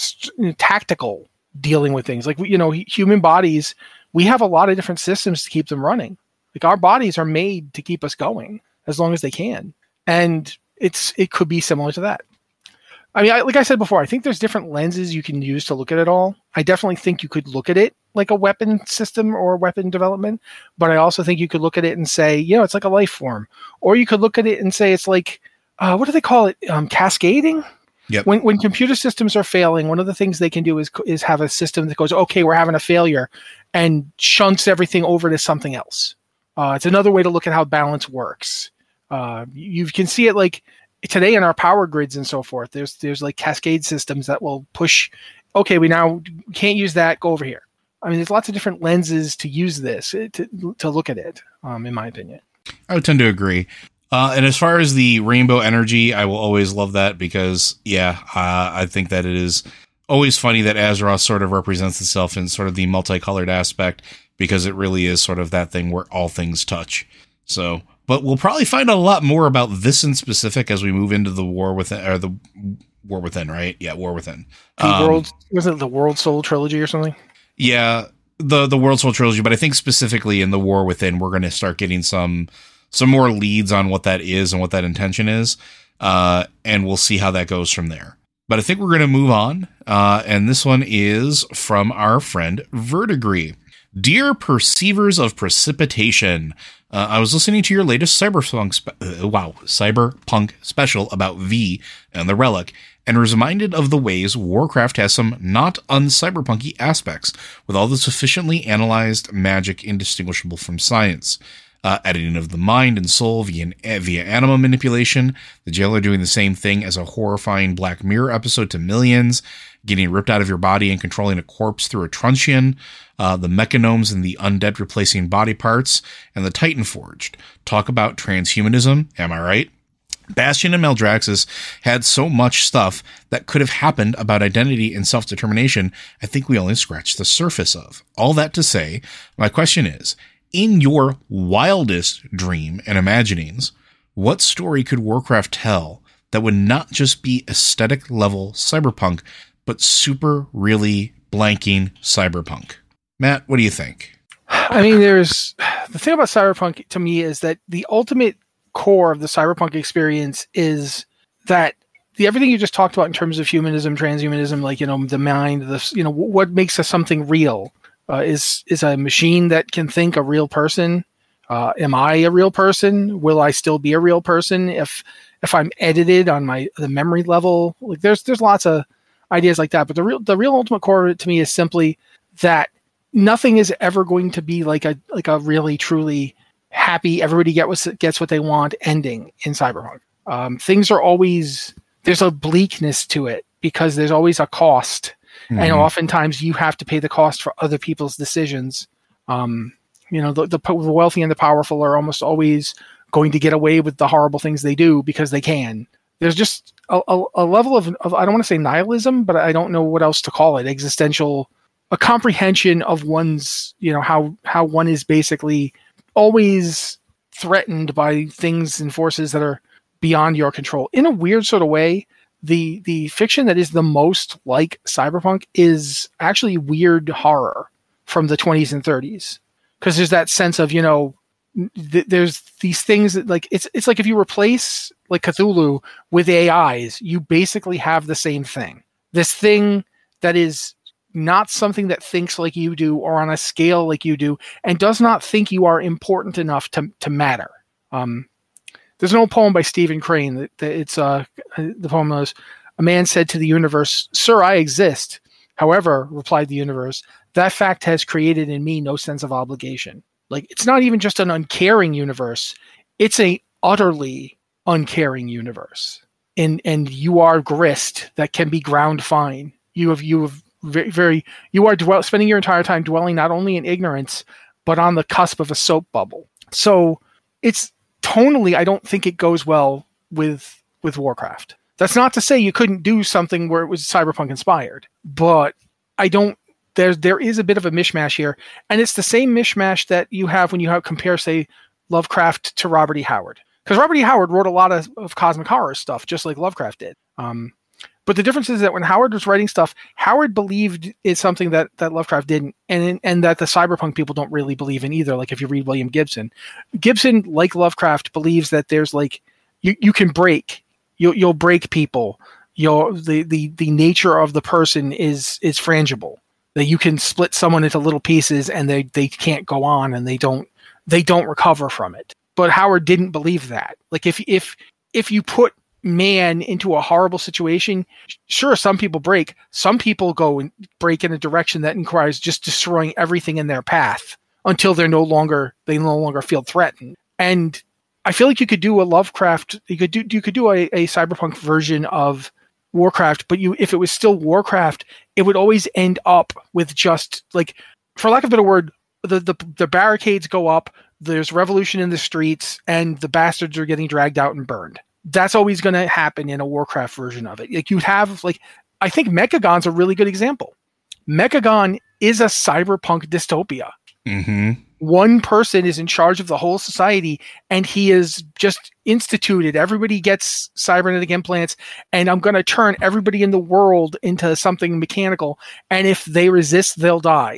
Speaker 2: tactical dealing with things. Like, human bodies, we have a lot of different systems to keep them running. Like, our bodies are made to keep us going as long as they can. And it could be similar to that. I mean, like I said before, I think there's different lenses you can use to look at it all. I definitely think you could look at it like a weapon system or weapon development, but I also think you could look at it and say, it's like a life form. Or you could look at it and say it's like, what do they call it? Cascading?
Speaker 1: Yep.
Speaker 2: When computer systems are failing, one of the things they can do is have a system that goes, okay, we're having a failure, and shunts everything over to something else. It's another way to look at how balance works. You can see it like today in our power grids and so forth. There's like cascade systems that will push, okay, we now can't use that, go over here. I mean, there's lots of different lenses to use this, to look at it, in my opinion.
Speaker 1: I would tend to agree. And as far as the rainbow energy, I will always love that because, I think that it is always funny that Azeroth sort of represents itself in sort of the multicolored aspect, because it really is sort of that thing where all things touch. So, but we'll probably find out a lot more about this in specific as we move into the War Within, or the War Within, right? Yeah, War Within.
Speaker 2: Was it the World Soul trilogy or something?
Speaker 1: Yeah. the World Soul Trilogy, but I think specifically in The War Within, we're going to start getting some more leads on what that is and what that intention is. And we'll see how that goes from there. But I think we're going to move on. And this one is from our friend Vertigree. Dear Perceivers of Precipitation, I was listening to your latest Cyberpunk special about V and the Relic, and was reminded of the ways Warcraft has some not un-cyberpunky aspects, with all the sufficiently analyzed magic indistinguishable from science. Editing of the mind and soul via anima manipulation, the jailer doing the same thing as a horrifying Black Mirror episode to millions, getting ripped out of your body and controlling a corpse through a truncheon, the mechanomes and the undead replacing body parts, and the Titan Forged. Talk about transhumanism, am I right? Bastion and Maldraxxus had so much stuff that could have happened about identity and self-determination, I think we only scratched the surface of. All that to say, my question is, in your wildest dream and imaginings, what story could Warcraft tell that would not just be aesthetic level cyberpunk, but super really blanking cyberpunk? Matt, what do you think?
Speaker 2: I mean, the thing about cyberpunk to me is that the ultimate core of the cyberpunk experience is that everything you just talked about in terms of humanism, transhumanism, like, the mind, what makes something real. Is a machine that can think a real person? Am I a real person? Will I still be a real person if I'm edited on the memory level? Like there's lots of ideas like that, but the real ultimate core of it to me is simply that nothing is ever going to be like a really truly happy, everybody gets what they want ending in cyberpunk. Things are always, there's a bleakness to it because there's always a cost. Mm-hmm. And oftentimes you have to pay the cost for other people's decisions. The wealthy and the powerful are almost always going to get away with the horrible things they do because they can. There's just a level of I don't want to say nihilism, but I don't know what else to call it. Existential, a comprehension of one's, how one is basically always threatened by things and forces that are beyond your control. In a weird sort of way, the fiction that is the most like cyberpunk is actually weird horror from the 20s and 30s. Because there's that sense of, there's these things that it's like if you replace like Cthulhu with AIs, you basically have the same thing. This thing that is not something that thinks like you do or on a scale like you do and does not think you are important enough to matter. There's an old poem by Stephen Crane the poem is, a man said to the universe, "Sir, I exist. However," replied the universe, "that fact has created in me no sense of obligation." Like, it's not even just an uncaring universe. It's a utterly uncaring universe. And you are grist that can be ground fine. You are spending your entire time dwelling not only in ignorance, but on the cusp of a soap bubble. So it's tonally, I don't think it goes well with Warcraft. That's not to say you couldn't do something where it was cyberpunk inspired, but there is a bit of a mishmash here, and it's the same mishmash that you have when you compare, say, Lovecraft to Robert E. Howard. Because Robert E. Howard wrote a lot of cosmic horror stuff, just like Lovecraft did. But the difference is that when Howard was writing stuff, Howard believed in something that Lovecraft didn't, and that the cyberpunk people don't really believe in either. Like if you read William Gibson, like Lovecraft, believes that there's like you can break, you'll break people. The nature of the person is frangible. That you can split someone into little pieces and they can't go on and they don't recover from it. But Howard didn't believe that. Like if you put man into a horrible situation, sure, some people break. Some people go and break in a direction that requires just destroying everything in their path until they no longer feel threatened. And I feel like you could do a Lovecraft, you could do a cyberpunk version of Warcraft, but if it was still Warcraft, it would always end up with just like, for lack of a better word, the barricades go up, there's revolution in the streets, and the bastards are getting dragged out and burned. That's always going to happen in a Warcraft version of it. Like you'd have, like, I think Mechagon's a really good example. Mechagon is a cyberpunk dystopia. Mm-hmm. One person is in charge of the whole society, and he is just instituted. Everybody gets cybernetic implants, and I'm going to turn everybody in the world into something mechanical. And if they resist, they'll die.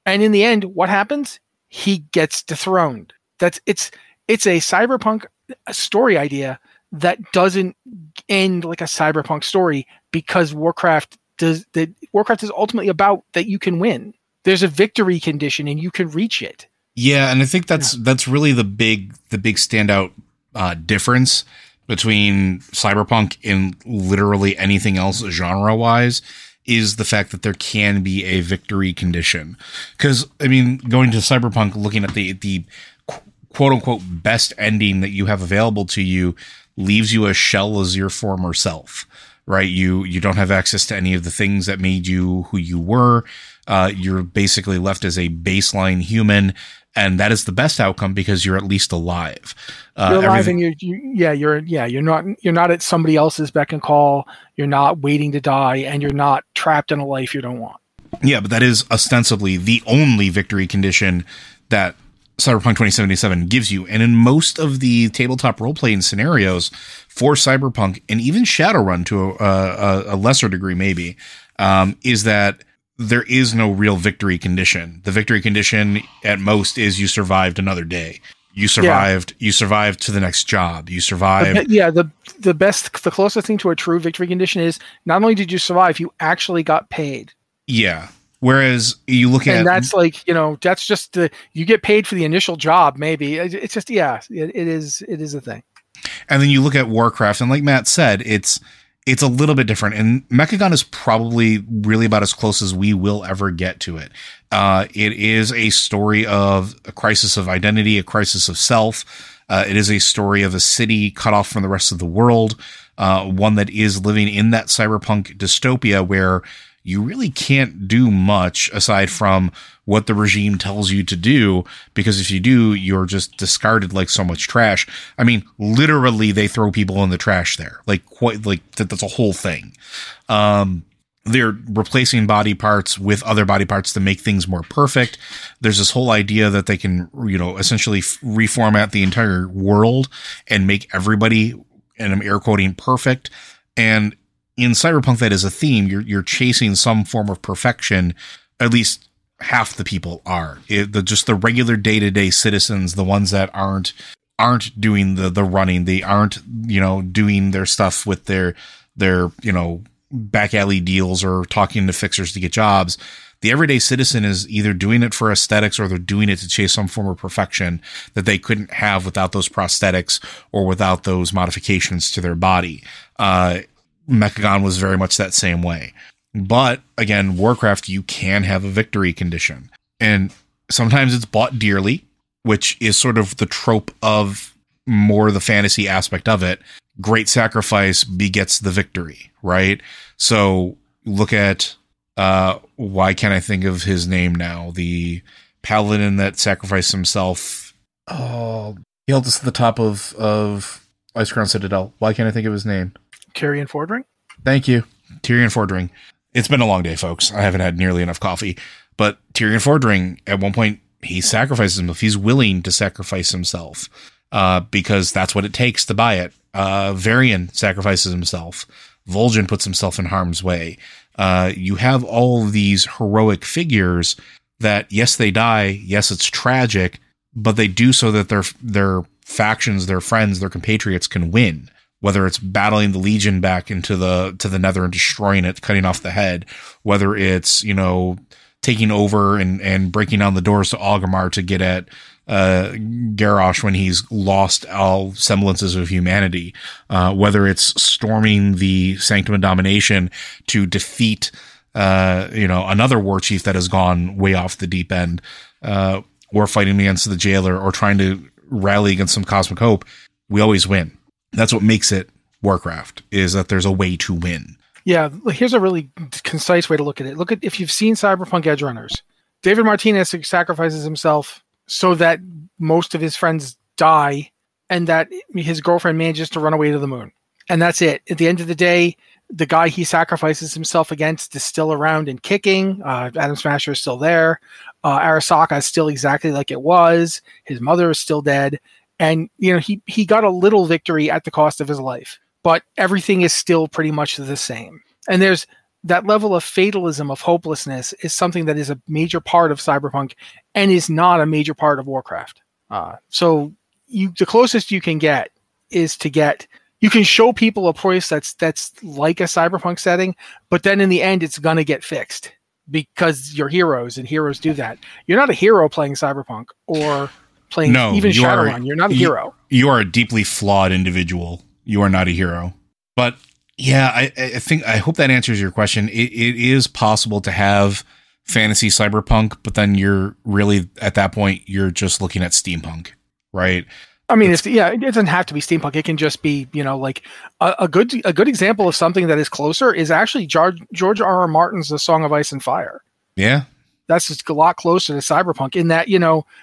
Speaker 2: And in the end, what happens? He gets dethroned. It's a cyberpunk story idea that doesn't end like a cyberpunk story, because Warcraft is ultimately about that you can win. There's a victory condition and you can reach it.
Speaker 1: Yeah, and I think that's really the big standout difference between cyberpunk and literally anything else genre wise, is the fact that there can be a victory condition. Because, I mean, going to cyberpunk, looking at the quote unquote best ending that you have available to you, leaves you a shell as your former self, right? You don't have access to any of the things that made you who you were. You're basically left as a baseline human, and that is the best outcome because you're at least alive.
Speaker 2: You're alive, and you're not at somebody else's beck and call. You're not waiting to die, and you're not trapped in a life you don't want.
Speaker 1: Yeah, but that is ostensibly the only victory condition that Cyberpunk 2077 gives you. And in most of the tabletop role-playing scenarios for Cyberpunk, and even Shadowrun to a lesser degree maybe, is that there is no real victory condition. The victory condition at most is you survived another day. You survived to the next job. You survived.
Speaker 2: The closest thing to a true victory condition is not only did you survive, you actually got paid.
Speaker 1: Yeah. Whereas you look at,
Speaker 2: and that's like, that's just you get paid for the initial job. Maybe it's just, it is a thing.
Speaker 1: And then you look at Warcraft, and like Matt said, it's a little bit different. And Mechagon is probably really about as close as we will ever get to it. It is a story of a crisis of identity, a crisis of self. It is a story of a city cut off from the rest of the world. One that is living in that cyberpunk dystopia where you really can't do much aside from what the regime tells you to do, because if you do, you're just discarded like so much trash. I mean, literally, they throw people in the trash there. That's a whole thing. They're replacing body parts with other body parts to make things more perfect. There's this whole idea that they can, essentially reformat the entire world and make everybody, and I'm air quoting, perfect. And in Cyberpunk, that is a theme. You're chasing some form of perfection. At least half the people are. Just the regular day-to-day citizens, the ones that aren't doing the running, they aren't, doing their stuff with their back alley deals or talking to fixers to get jobs. The everyday citizen is either doing it for aesthetics or they're doing it to chase some form of perfection that they couldn't have without those prosthetics or without those modifications to their body. Mechagon was very much that same way. But again, Warcraft, you can have a victory condition. And sometimes it's bought dearly, which is sort of the trope of more the fantasy aspect of it. Great sacrifice begets the victory, right? So look at, why can't I think of his name now? The paladin that sacrificed himself. Oh, he held us at the top of Icecrown Citadel. Why can't I think of his name?
Speaker 2: Tyrion Fordring?
Speaker 1: Thank you. Tyrion Fordring. It's been a long day, folks. I haven't had nearly enough coffee. But Tyrion Fordring, at one point, he sacrifices himself. He's willing to sacrifice himself because that's what it takes to buy it. Varian sacrifices himself. Vol'jin puts himself in harm's way. You have all of these heroic figures that, yes, they die. Yes, it's tragic, but they do so that their factions, their friends, their compatriots can win. Whether it's battling the Legion back into the Nether and destroying it, cutting off the head, whether it's, taking over and breaking down the doors to Orgrimmar to get at Garrosh when he's lost all semblances of humanity, whether it's storming the Sanctum of Domination to defeat another war chief that has gone way off the deep end, or fighting against the jailer, or trying to rally against some cosmic hope, we always win. That's what makes it Warcraft, is that there's a way to win.
Speaker 2: Yeah, here's a really concise way to look at it. Look at, if you've seen Cyberpunk Edgerunners, David Martinez sacrifices himself so that most of his friends die and that his girlfriend manages to run away to the moon. And that's it. At the end of the day, the guy he sacrifices himself against is still around and kicking. Adam Smasher is still there. Arasaka is still exactly like it was. His mother is still dead. And, he got a little victory at the cost of his life, but everything is still pretty much the same. And there's that level of fatalism, of hopelessness, is something that is a major part of Cyberpunk and is not a major part of Warcraft. So the closest you can get is you can show people a place that's like a Cyberpunk setting, but then in the end, it's going to get fixed because you're heroes, and heroes do that. You're not a hero playing Cyberpunk or playing even Shadowrun. You're not a hero.
Speaker 1: You are a deeply flawed individual. You are not a hero. But yeah, I hope that answers your question. It is possible to have fantasy Cyberpunk, but then you're really, at that point, you're just looking at steampunk, right?
Speaker 2: I mean, it doesn't have to be steampunk. It can just be, like a good example of something that is closer is actually George R.R. Martin's The Song of Ice and Fire.
Speaker 1: Yeah.
Speaker 2: That's just a lot closer to Cyberpunk in that,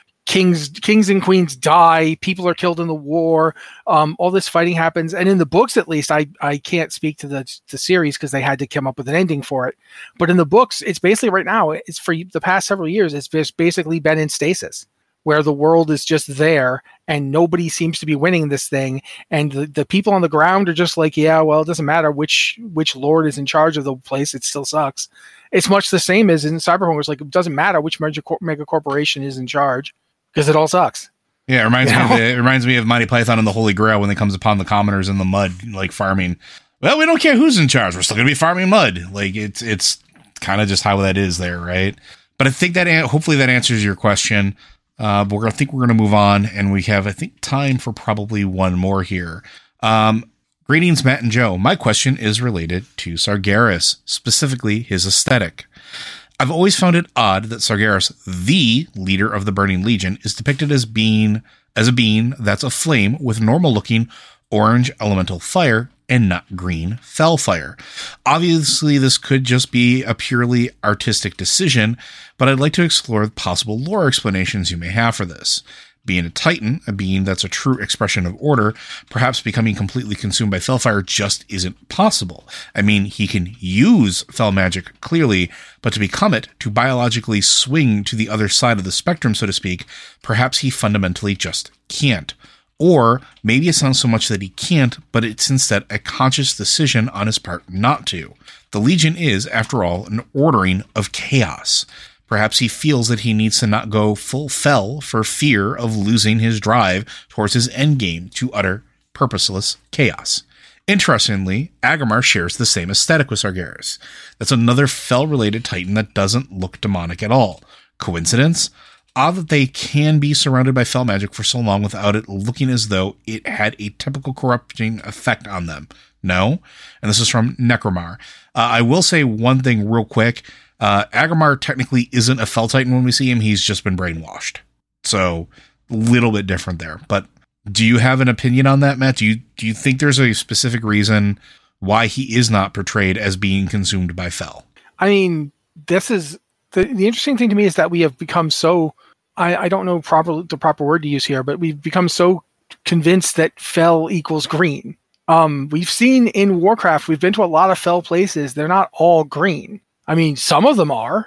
Speaker 2: kings and queens die, people are killed in the war, all this fighting happens. And in the books, at least, I can't speak to the series because they had to come up with an ending for it. But in the books, it's basically right now, it's for the past several years, it's just basically been in stasis, where the world is just there and nobody seems to be winning this thing. And the people on the ground are just like, yeah, well, it doesn't matter which lord is in charge of the place. It still sucks. It's much the same as in Cyberpunk. It's like, it doesn't matter which mega corporation is in charge because it all sucks.
Speaker 1: Yeah. It reminds me of Monty Python and the Holy Grail when it comes upon the commoners in the mud, like farming. Well, we don't care who's in charge. We're still going to be farming mud. Like it's kind of just how that is there. Right. But I think that hopefully that answers your question. I think we're going to move on, and we have, I think, time for probably one more here. Greetings, Matt and Joe. My question is related to Sargeras, specifically his aesthetic. I've always found it odd that Sargeras, the leader of the Burning Legion, is depicted as a being that's a flame with normal-looking orange elemental fire and not green fell fire. Obviously, this could just be a purely artistic decision, but I'd like to explore possible lore explanations you may have for this. Being a Titan, a being that's a true expression of order, perhaps becoming completely consumed by fell fire just isn't possible. I mean, he can use fell magic, clearly, but to become it, to biologically swing to the other side of the spectrum, so to speak, perhaps he fundamentally just can't. Or maybe it's not so much that he can't, but it's instead a conscious decision on his part not to. The Legion is, after all, an ordering of chaos. Perhaps he feels that he needs to not go full fell for fear of losing his drive towards his endgame to utter purposeless chaos. Interestingly, Agamar shares the same aesthetic with Sargeras. That's another fell-related Titan that doesn't look demonic at all. Coincidence? Odd that they can be surrounded by fell magic for so long without it looking as though it had a typical corrupting effect on them. No? And this is from Necromar. I will say one thing real quick. Agamar technically isn't a fell titan when we see him. He's just been brainwashed. So, a little bit different there. But do you have an opinion on that, Matt? Do you think there's a specific reason why he is not portrayed as being consumed by fell?
Speaker 2: I mean, this is... The interesting thing to me is that we have become so, I don't know the proper word to use here, but we've become so convinced that fell equals green. We've seen in Warcraft, we've been to a lot of fell places. They're not all green. I mean, some of them are,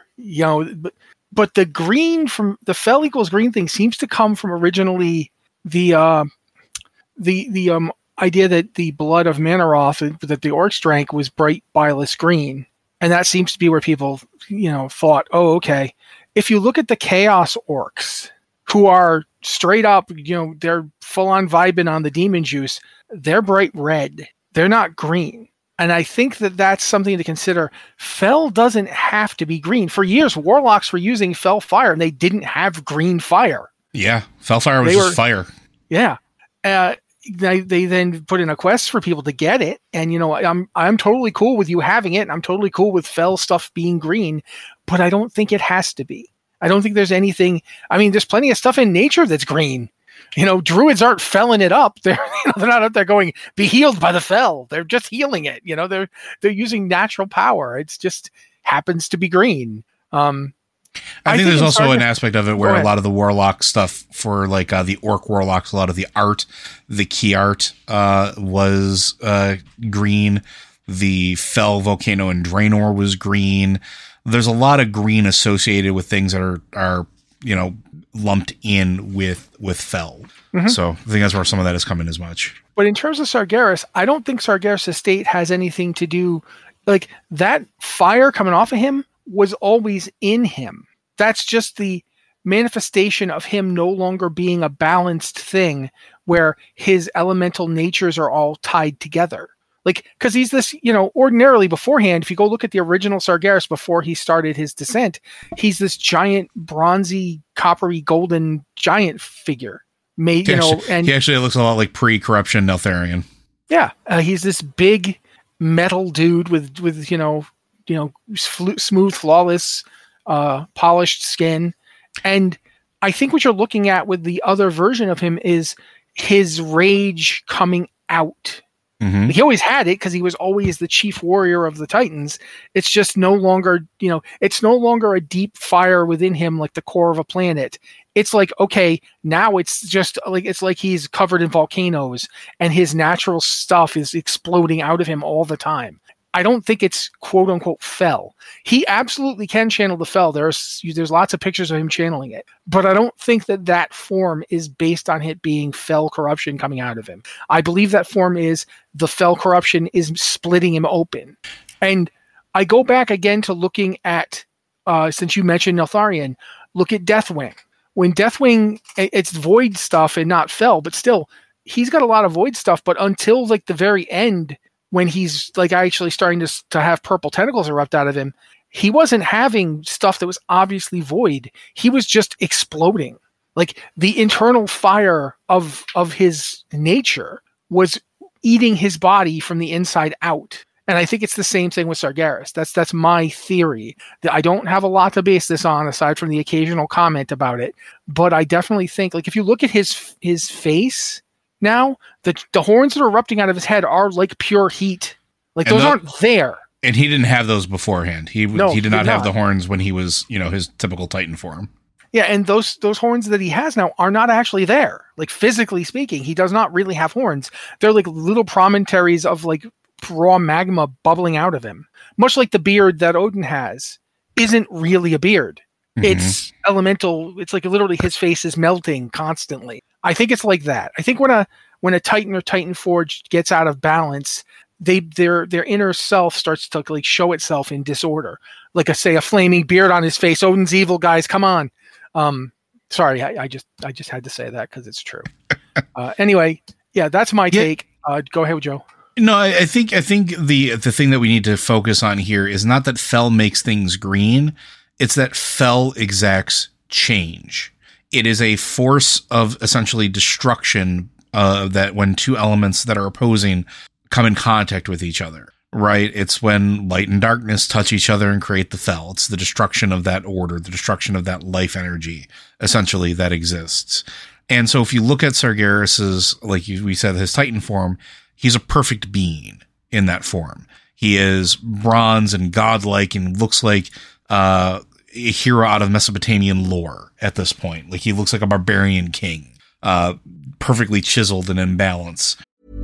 Speaker 2: but the green from the fell equals green thing seems to come from originally the idea that the blood of Manaroth that the orcs drank was bright bilious green. And that seems to be where people, thought, oh, okay. If you look at the Chaos Orcs, who are straight up, they're full on vibing on the demon juice, they're bright red. They're not green. And I think that that's something to consider. Fell doesn't have to be green. For years, warlocks were using fell fire, and they didn't have green fire.
Speaker 1: Yeah, fell fire was just fire.
Speaker 2: Yeah. They then put in a quest for people to get it, and I'm totally cool with you having it, and I'm totally cool with fell stuff being green, but I don't think it has to be. I don't think there's anything. I mean, there's plenty of stuff in nature that's green. Druids aren't felling it up. They're not out there going, be healed by the fell. They're just healing it. They're using natural power. It's just happens to be green.
Speaker 1: I think there's also an aspect of it where a lot of the warlock stuff for like the orc warlocks, a lot of the art, the key art was green. The fell volcano in Draenor was green. There's a lot of green associated with things that are lumped in with fell. Mm-hmm. So I think that's where some of that has come in as much.
Speaker 2: But in terms of Sargeras, I don't think Sargeras' estate has anything to do Like, that fire coming off of him was always in him. That's just the manifestation of him no longer being a balanced thing where his elemental natures are all tied together. Like, because he's this, ordinarily beforehand, if you go look at the original Sargeras before he started his descent, he's this giant, bronzy, coppery, golden giant figure. Made, and
Speaker 1: he actually looks a lot like pre-corruption Neltharion.
Speaker 2: Yeah, he's this big metal dude with smooth, flawless, polished skin. And I think what you're looking at with the other version of him is his rage coming out. Mm-hmm. He always had it because he was always the chief warrior of the Titans. It's just no longer, it's no longer a deep fire within him like the core of a planet. It's like, okay, now it's just like, it's like he's covered in volcanoes and his natural stuff is exploding out of him all the time. I don't think it's quote unquote Fel. He absolutely can channel the Fel. There's lots of pictures of him channeling it, but I don't think that form is based on it being Fel corruption coming out of him. I believe that form is the Fel corruption is splitting him open. And I go back again to looking at, since you mentioned Neltharion, look at Deathwing. When Deathwing, it's void stuff and not Fel, but still, he's got a lot of void stuff. But until like the very end, when he's like actually starting to have purple tentacles erupt out of him, he wasn't having stuff that was obviously void. He was just exploding. Like, the internal fire of his nature was eating his body from the inside out. And I think it's the same thing with Sargeras. That's my theory. I don't have a lot to base this on aside from the occasional comment about it, but I definitely think, like, if you look at his face now, the horns that are erupting out of his head are like pure heat. Like, those aren't there. And
Speaker 1: he didn't have those beforehand. He did not have the horns when he was, his typical Titan form.
Speaker 2: Yeah, and those horns that he has now are not actually there. Like, physically speaking, he does not really have horns. They're like little promontories of like raw magma bubbling out of him. Much like the beard that Odin has isn't really a beard. Mm-hmm. It's elemental. It's like literally his face is melting constantly. I think it's like that. I think when a Titan or Titan Forged gets out of balance, their inner self starts to like show itself in disorder. Like a flaming beard on his face. Odin's evil, guys. Come on. Sorry, I just had to say that because it's true. Anyway, yeah, that's my take. Go ahead, Joe.
Speaker 1: No, I think the thing that we need to focus on here is not that Fel makes things green. It's that Fel exacts change. It is a force of essentially destruction that when two elements that are opposing come in contact with each other, right? It's when light and darkness touch each other and create the Fel. It's the destruction of that order, the destruction of that life energy, essentially, that exists. And so if you look at Sargeras's, like we said, his Titan form, he's a perfect being in that form. He is bronze and godlike and looks like a hero out of Mesopotamian lore at this point. Like, he looks like a barbarian king, perfectly chiseled and in balance.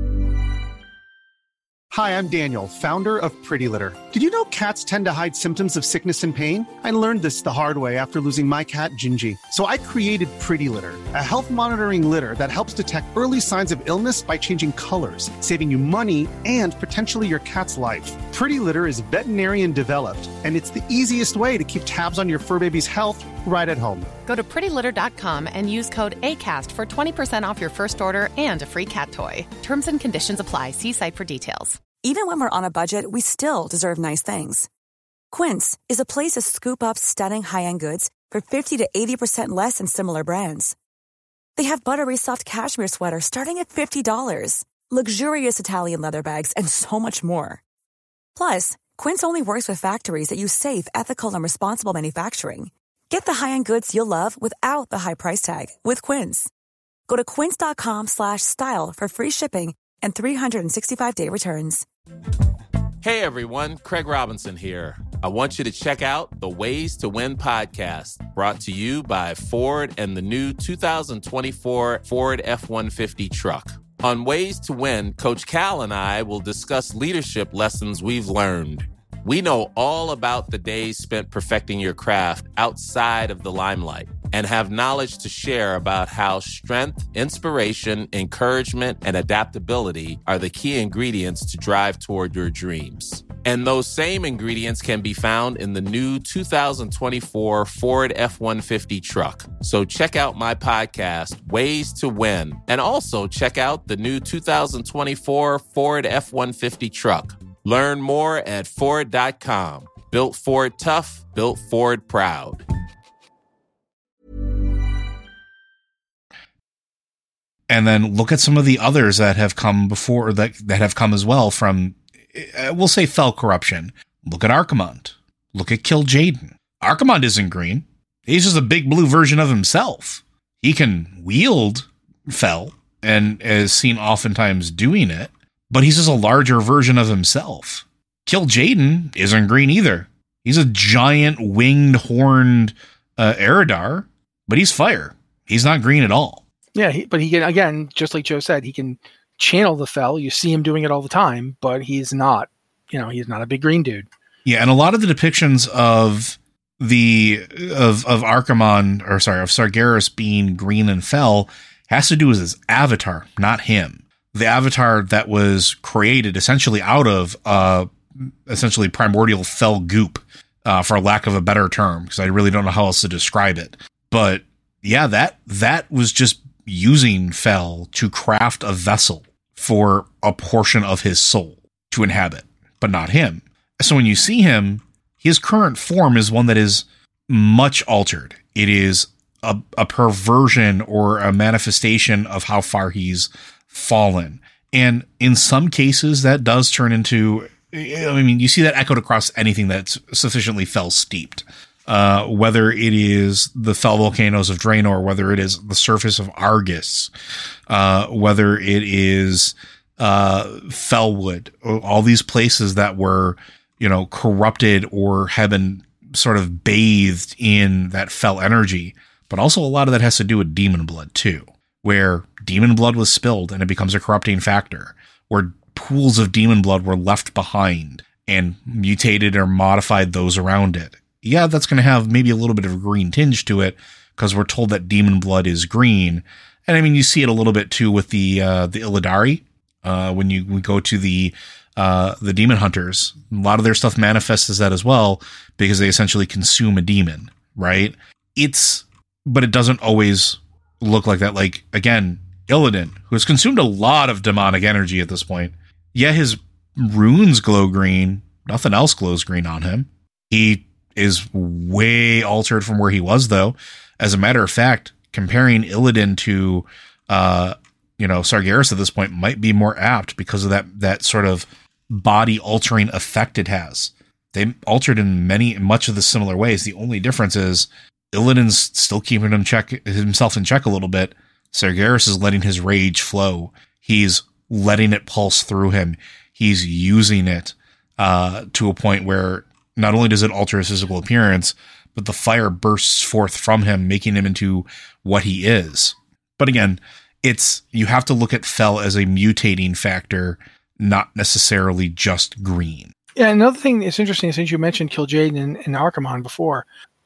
Speaker 6: Hi, I'm Daniel, founder of Pretty Litter. Did you know cats tend to hide symptoms of sickness and pain? I learned this the hard way after losing my cat, Gingy. So I created Pretty Litter, a health monitoring litter that helps detect early signs of illness by changing colors, saving you money and potentially your cat's life. Pretty Litter is veterinarian developed, and it's the easiest way to keep tabs on your fur baby's health right at home.
Speaker 7: Go to prettylitter.com and use code ACAST for 20% off your first order and a free cat toy. Terms and conditions apply. See site for details.
Speaker 9: Even when we're on a budget, we still deserve nice things. Quince is a place to scoop up stunning high-end goods for 50 to 80% less than similar brands. They have buttery soft cashmere sweaters starting at $50, luxurious Italian leather bags, and so much more. Plus, Quince only works with factories that use safe, ethical, and responsible manufacturing. Get the high-end goods you'll love without the high price tag with Quince. Go to quince.com/style for free shipping and 365-day returns.
Speaker 10: Hey everyone, Craig Robinson here. I want you to check out the Ways to Win podcast, brought to you by Ford and the new 2024 Ford F-150 truck. On Ways to Win, Coach Cal and I will discuss leadership lessons we've learned. We know all about the days spent perfecting your craft outside of the limelight. and have knowledge to share about how strength, inspiration, encouragement, and adaptability are the key ingredients to drive toward your dreams. And those same ingredients can be found in the new 2024 Ford F-150 truck. So check out my podcast, Ways to Win, and also check out the new 2024 Ford F-150 truck. Learn more at Ford.com. Built Ford tough, built Ford proud.
Speaker 1: And then look at some of the others that have come before, that have come as well from, we'll say, Fel corruption. Look at Archimonde. Look at Kil'jaeden. Archimonde isn't green. He's just a big blue version of himself. He can wield Fel and is seen oftentimes doing it, but he's just a larger version of himself. Kil'jaeden isn't green either. He's a giant winged, horned Eridar, but he's fire. He's not green at all.
Speaker 2: Yeah, but he can, again, just like Joe said, he can channel the Fel. You see him doing it all the time, but he's not, he's not a big green dude.
Speaker 1: Yeah, and a lot of the depictions of Archimonde, of Sargeras being green and Fel has to do with his avatar, not him. The avatar that was created essentially out of essentially primordial Fel goop, for lack of a better term, because I really don't know how else to describe it. But yeah, that was just using Fel to craft a vessel for a portion of his soul to inhabit, but not him. So when you see him, his current form is one that is much altered. It is a perversion or a manifestation of how far he's fallen. And in some cases, that does turn into, you see that echoed across anything that's sufficiently Fel steeped. Whether it is the Fel volcanoes of Draenor, whether it is the surface of Argus, whether it is Felwood, all these places that were, corrupted or have been sort of bathed in that Fel energy. But also a lot of that has to do with demon blood too, where demon blood was spilled and it becomes a corrupting factor, where pools of demon blood were left behind and mutated or modified those around it. Yeah, that's going to have maybe a little bit of a green tinge to it because we're told that demon blood is green. And you see it a little bit too with the Illidari. When we go to the demon hunters, a lot of their stuff manifests as that as well because they essentially consume a demon, right? But it doesn't always look like that. Like, again, Illidan, who has consumed a lot of demonic energy at this point. Yeah, his runes glow green. Nothing else glows green on him. He is way altered from where he was, though. As a matter of fact, comparing Illidan to, Sargeras at this point might be more apt because of that sort of body altering effect it has. They altered in much of the similar ways. The only difference is Illidan's still keeping himself in check a little bit. Sargeras is letting his rage flow. He's letting it pulse through him. He's using it to a point where not only does it alter his physical appearance, but the fire bursts forth from him, making him into what he is. But again, you have to look at Fel as a mutating factor, not necessarily just green.
Speaker 2: Yeah, another thing that's interesting, since you mentioned Kil'jaeden and Archimonde before.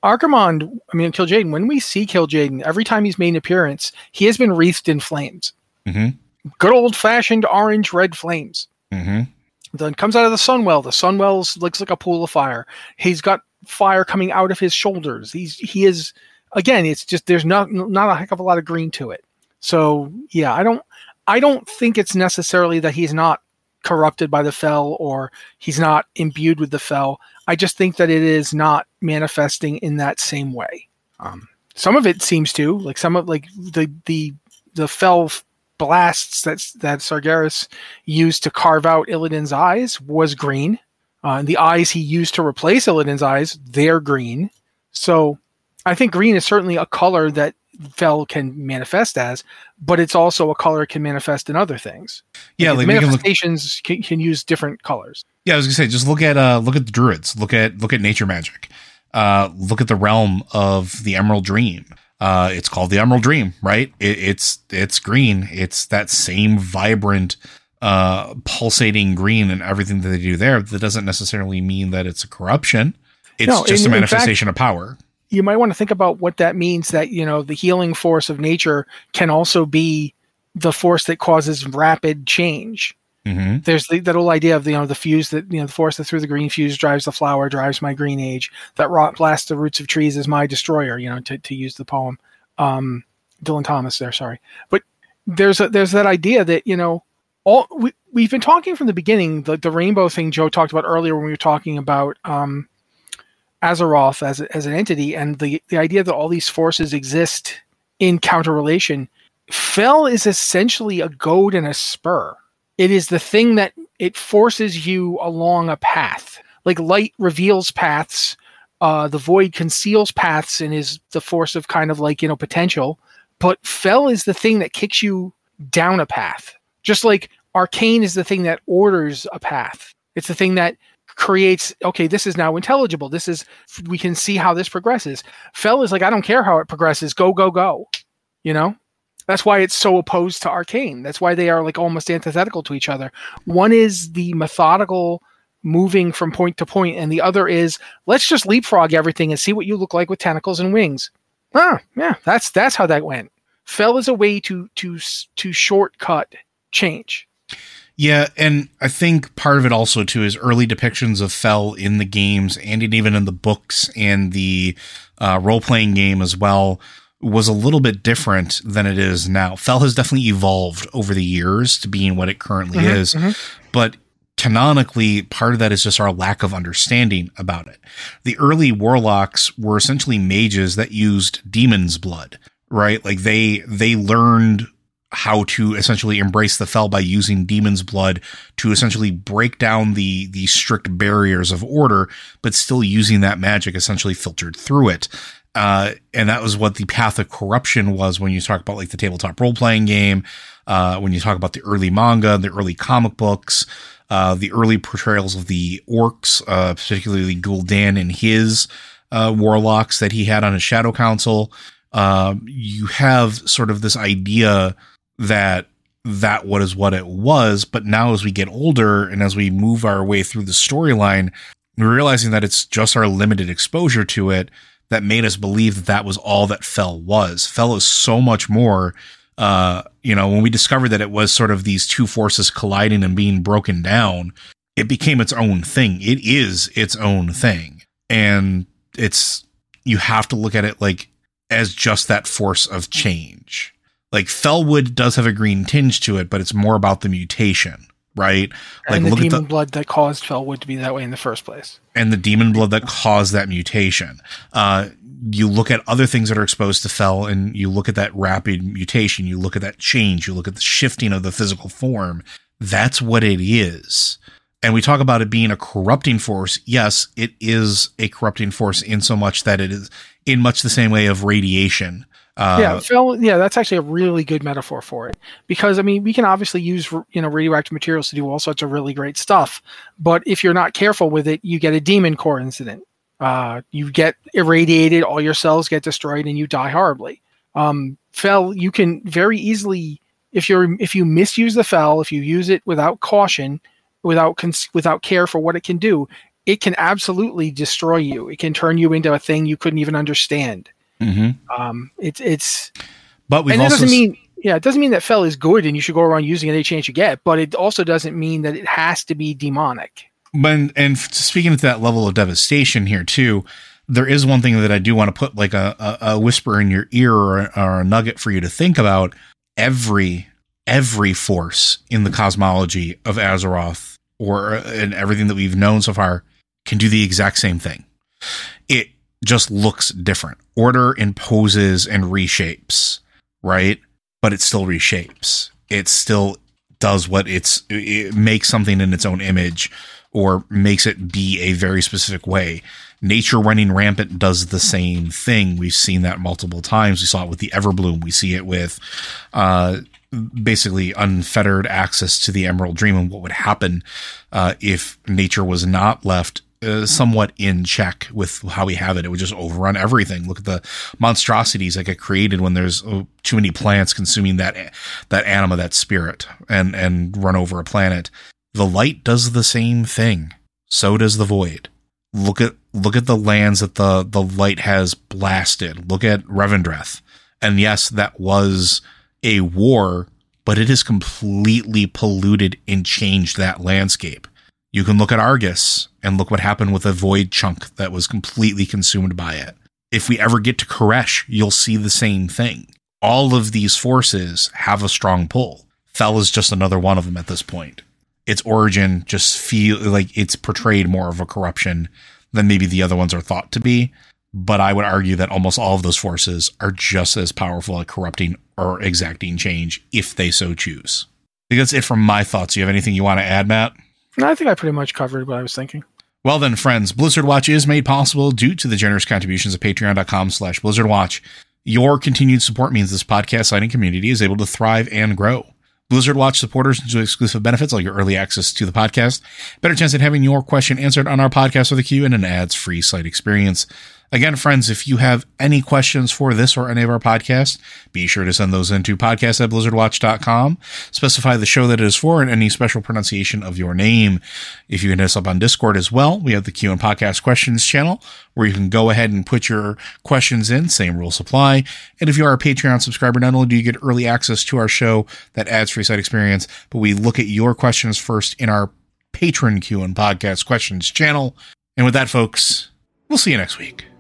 Speaker 2: Kil'jaeden, when we see Kil'jaeden, every time he's made an appearance, he has been wreathed in flames.
Speaker 1: Mm-hmm.
Speaker 2: Good old-fashioned orange-red flames.
Speaker 1: Mm-hmm.
Speaker 2: Then comes out of the Sunwell. The Sunwell looks like a pool of fire. He's got fire coming out of his shoulders. He is, again, it's just, there's not a heck of a lot of green to it. So yeah, I don't think it's necessarily that he's not corrupted by the Fel or he's not imbued with the Fel. I just think that it is not manifesting in that same way. Some of it seems to, like some of the Fel blasts that Sargeras used to carve out Illidan's eyes was green. The eyes he used to replace Illidan's eyes, they're green. So I think green is certainly a color that Fel can manifest as, but it's also a color it can manifest in other things. Yeah, like manifestations can use different colors.
Speaker 1: Yeah, I was gonna say, just look at the druids, look at nature magic, look at the realm of the Emerald Dream. It's called the Emerald Dream, right? It's green. It's that same vibrant, pulsating green and everything that they do there. That doesn't necessarily mean that it's a corruption. It's just a manifestation of power.
Speaker 2: you might want to think about what that means, that, the healing force of nature can also be the force that causes rapid change.
Speaker 1: Mm-hmm.
Speaker 2: There's that whole idea of the fuse that, the force that through the green fuse drives the flower, drives my green age, that rot blasts the roots of trees is my destroyer, to use the poem. Dylan Thomas there, sorry. But there's that idea that, we've been talking from the beginning, the rainbow thing Joe talked about earlier when we were talking about Azeroth as an entity, and the idea that all these forces exist in counter-relation. Fel is essentially a goad and a spur. It is the thing that it forces you along a path. Like light reveals paths, the void conceals paths and is the force of kind of potential. But Fel is the thing that kicks you down a path. Just like Arcane is the thing that orders a path. It's the thing that creates, okay, this is now intelligible. We can see how this progresses. Fel is like, I don't care how it progresses. Go, go, go. That's why it's so opposed to Arcane. That's why they are almost antithetical to each other. One is the methodical moving from point to point, and the other is, let's just leapfrog everything and see what you look like with tentacles and wings. Yeah, that's how that went. Fel is a way to shortcut change.
Speaker 1: Yeah, and I think part of it also, too, is early depictions of Fel in the games and even in the books and the role-playing game as well was a little bit different than it is now. Fel has definitely evolved over the years to being what it currently is, but canonically, part of that is just our lack of understanding about it. The early warlocks were essentially mages that used demon's blood, right? Like they learned how to essentially embrace the Fel by using demon's blood to essentially break down the strict barriers of order, but still using that magic essentially filtered through it. And that was what the path of corruption was when you talk about the tabletop role-playing game, when you talk about the early manga, the early comic books, the early portrayals of the orcs, particularly Gul'dan and his warlocks that he had on his Shadow Council. You have sort of this idea that was what it was, but now as we get older and as we move our way through the storyline, we're realizing that it's just our limited exposure to it that made us believe that was all that Fel was. Fel is so much more. When we discovered that it was sort of these two forces colliding and being broken down, it became its own thing. It is its own thing. And you have to look at it as just that force of change. Felwood does have a green tinge to it, but it's more about the mutation, right?
Speaker 2: And the demon blood that caused Felwood to be that way in the first place.
Speaker 1: And the demon blood that caused that mutation. You look at other things that are exposed to Fel, and you look at that rapid mutation. You look at that change. You look at the shifting of the physical form. That's what it is. And we talk about it being a corrupting force. Yes, it is a corrupting force in so much that it is in much the same way of radiation.
Speaker 2: Fel, that's actually a really good metaphor for it, because we can obviously use radioactive materials to do all sorts of really great stuff, but if you're not careful with it, you get a demon core incident. You get irradiated, all your cells get destroyed, and you die horribly. Fel, you can very easily, if you misuse the Fel, if you use it without caution, without care for what it can do, it can absolutely destroy you. It can turn you into a thing you couldn't even understand.
Speaker 1: Mm-hmm.
Speaker 2: But we've also it doesn't mean that Fel is good and you should go around using it any chance you get, but it also doesn't mean that it has to be demonic.
Speaker 1: And speaking to that level of devastation here too, there is one thing that I do want to put a whisper in your ear or a nugget for you to think about. Every force in the cosmology of Azeroth and everything that we've known so far can do the exact same thing. It just looks different. Order imposes and reshapes, right? But it still reshapes. It still does what it makes something in its own image or makes it be a very specific way. Nature running rampant does the same thing. We've seen that multiple times. We saw it with the Everbloom. We see it with basically unfettered access to the Emerald Dream and what would happen if nature was not left somewhat in check with how we have it. It would just overrun everything. Look at the monstrosities that get created when there's too many plants consuming that anima, that spirit, and run over a planet. The light does the same thing. So does the void. Look Look at the lands that the light has blasted. Look at Revendreth. And yes, that was a war, but it has completely polluted and changed that landscape. You can look at Argus and look what happened with a void chunk that was completely consumed by it. If we ever get to Koresh, you'll see the same thing. All of these forces have a strong pull. Fel is just another one of them at this point. Its origin just feel like it's portrayed more of a corruption than maybe the other ones are thought to be. But I would argue that almost all of those forces are just as powerful at corrupting or exacting change if they so choose. I think that's it from my thoughts. Do you have anything you want to add, Matt?
Speaker 2: No, I think I pretty much covered what I was thinking.
Speaker 1: Well then, friends, Blizzard Watch is made possible due to the generous contributions of patreon.com/BlizzardWatch. Your continued support means this podcast site and community is able to thrive and grow. Blizzard Watch supporters enjoy exclusive benefits like your early access to the podcast, better chance at having your question answered on our podcast with a queue, and an ads-free site experience. Again, friends, if you have any questions for this or any of our podcasts, be sure to send those into podcast@blizzardwatch.com. Specify the show that it is for and any special pronunciation of your name. If you can hit us up on Discord as well, we have the Q and Podcast Questions channel where you can go ahead and put your questions in. Same rules apply. And if you are a Patreon subscriber, not only do you get early access to our show, that ads-free site experience, but we look at your questions first in our patron Q and Podcast Questions channel. And with that, folks, we'll see you next week.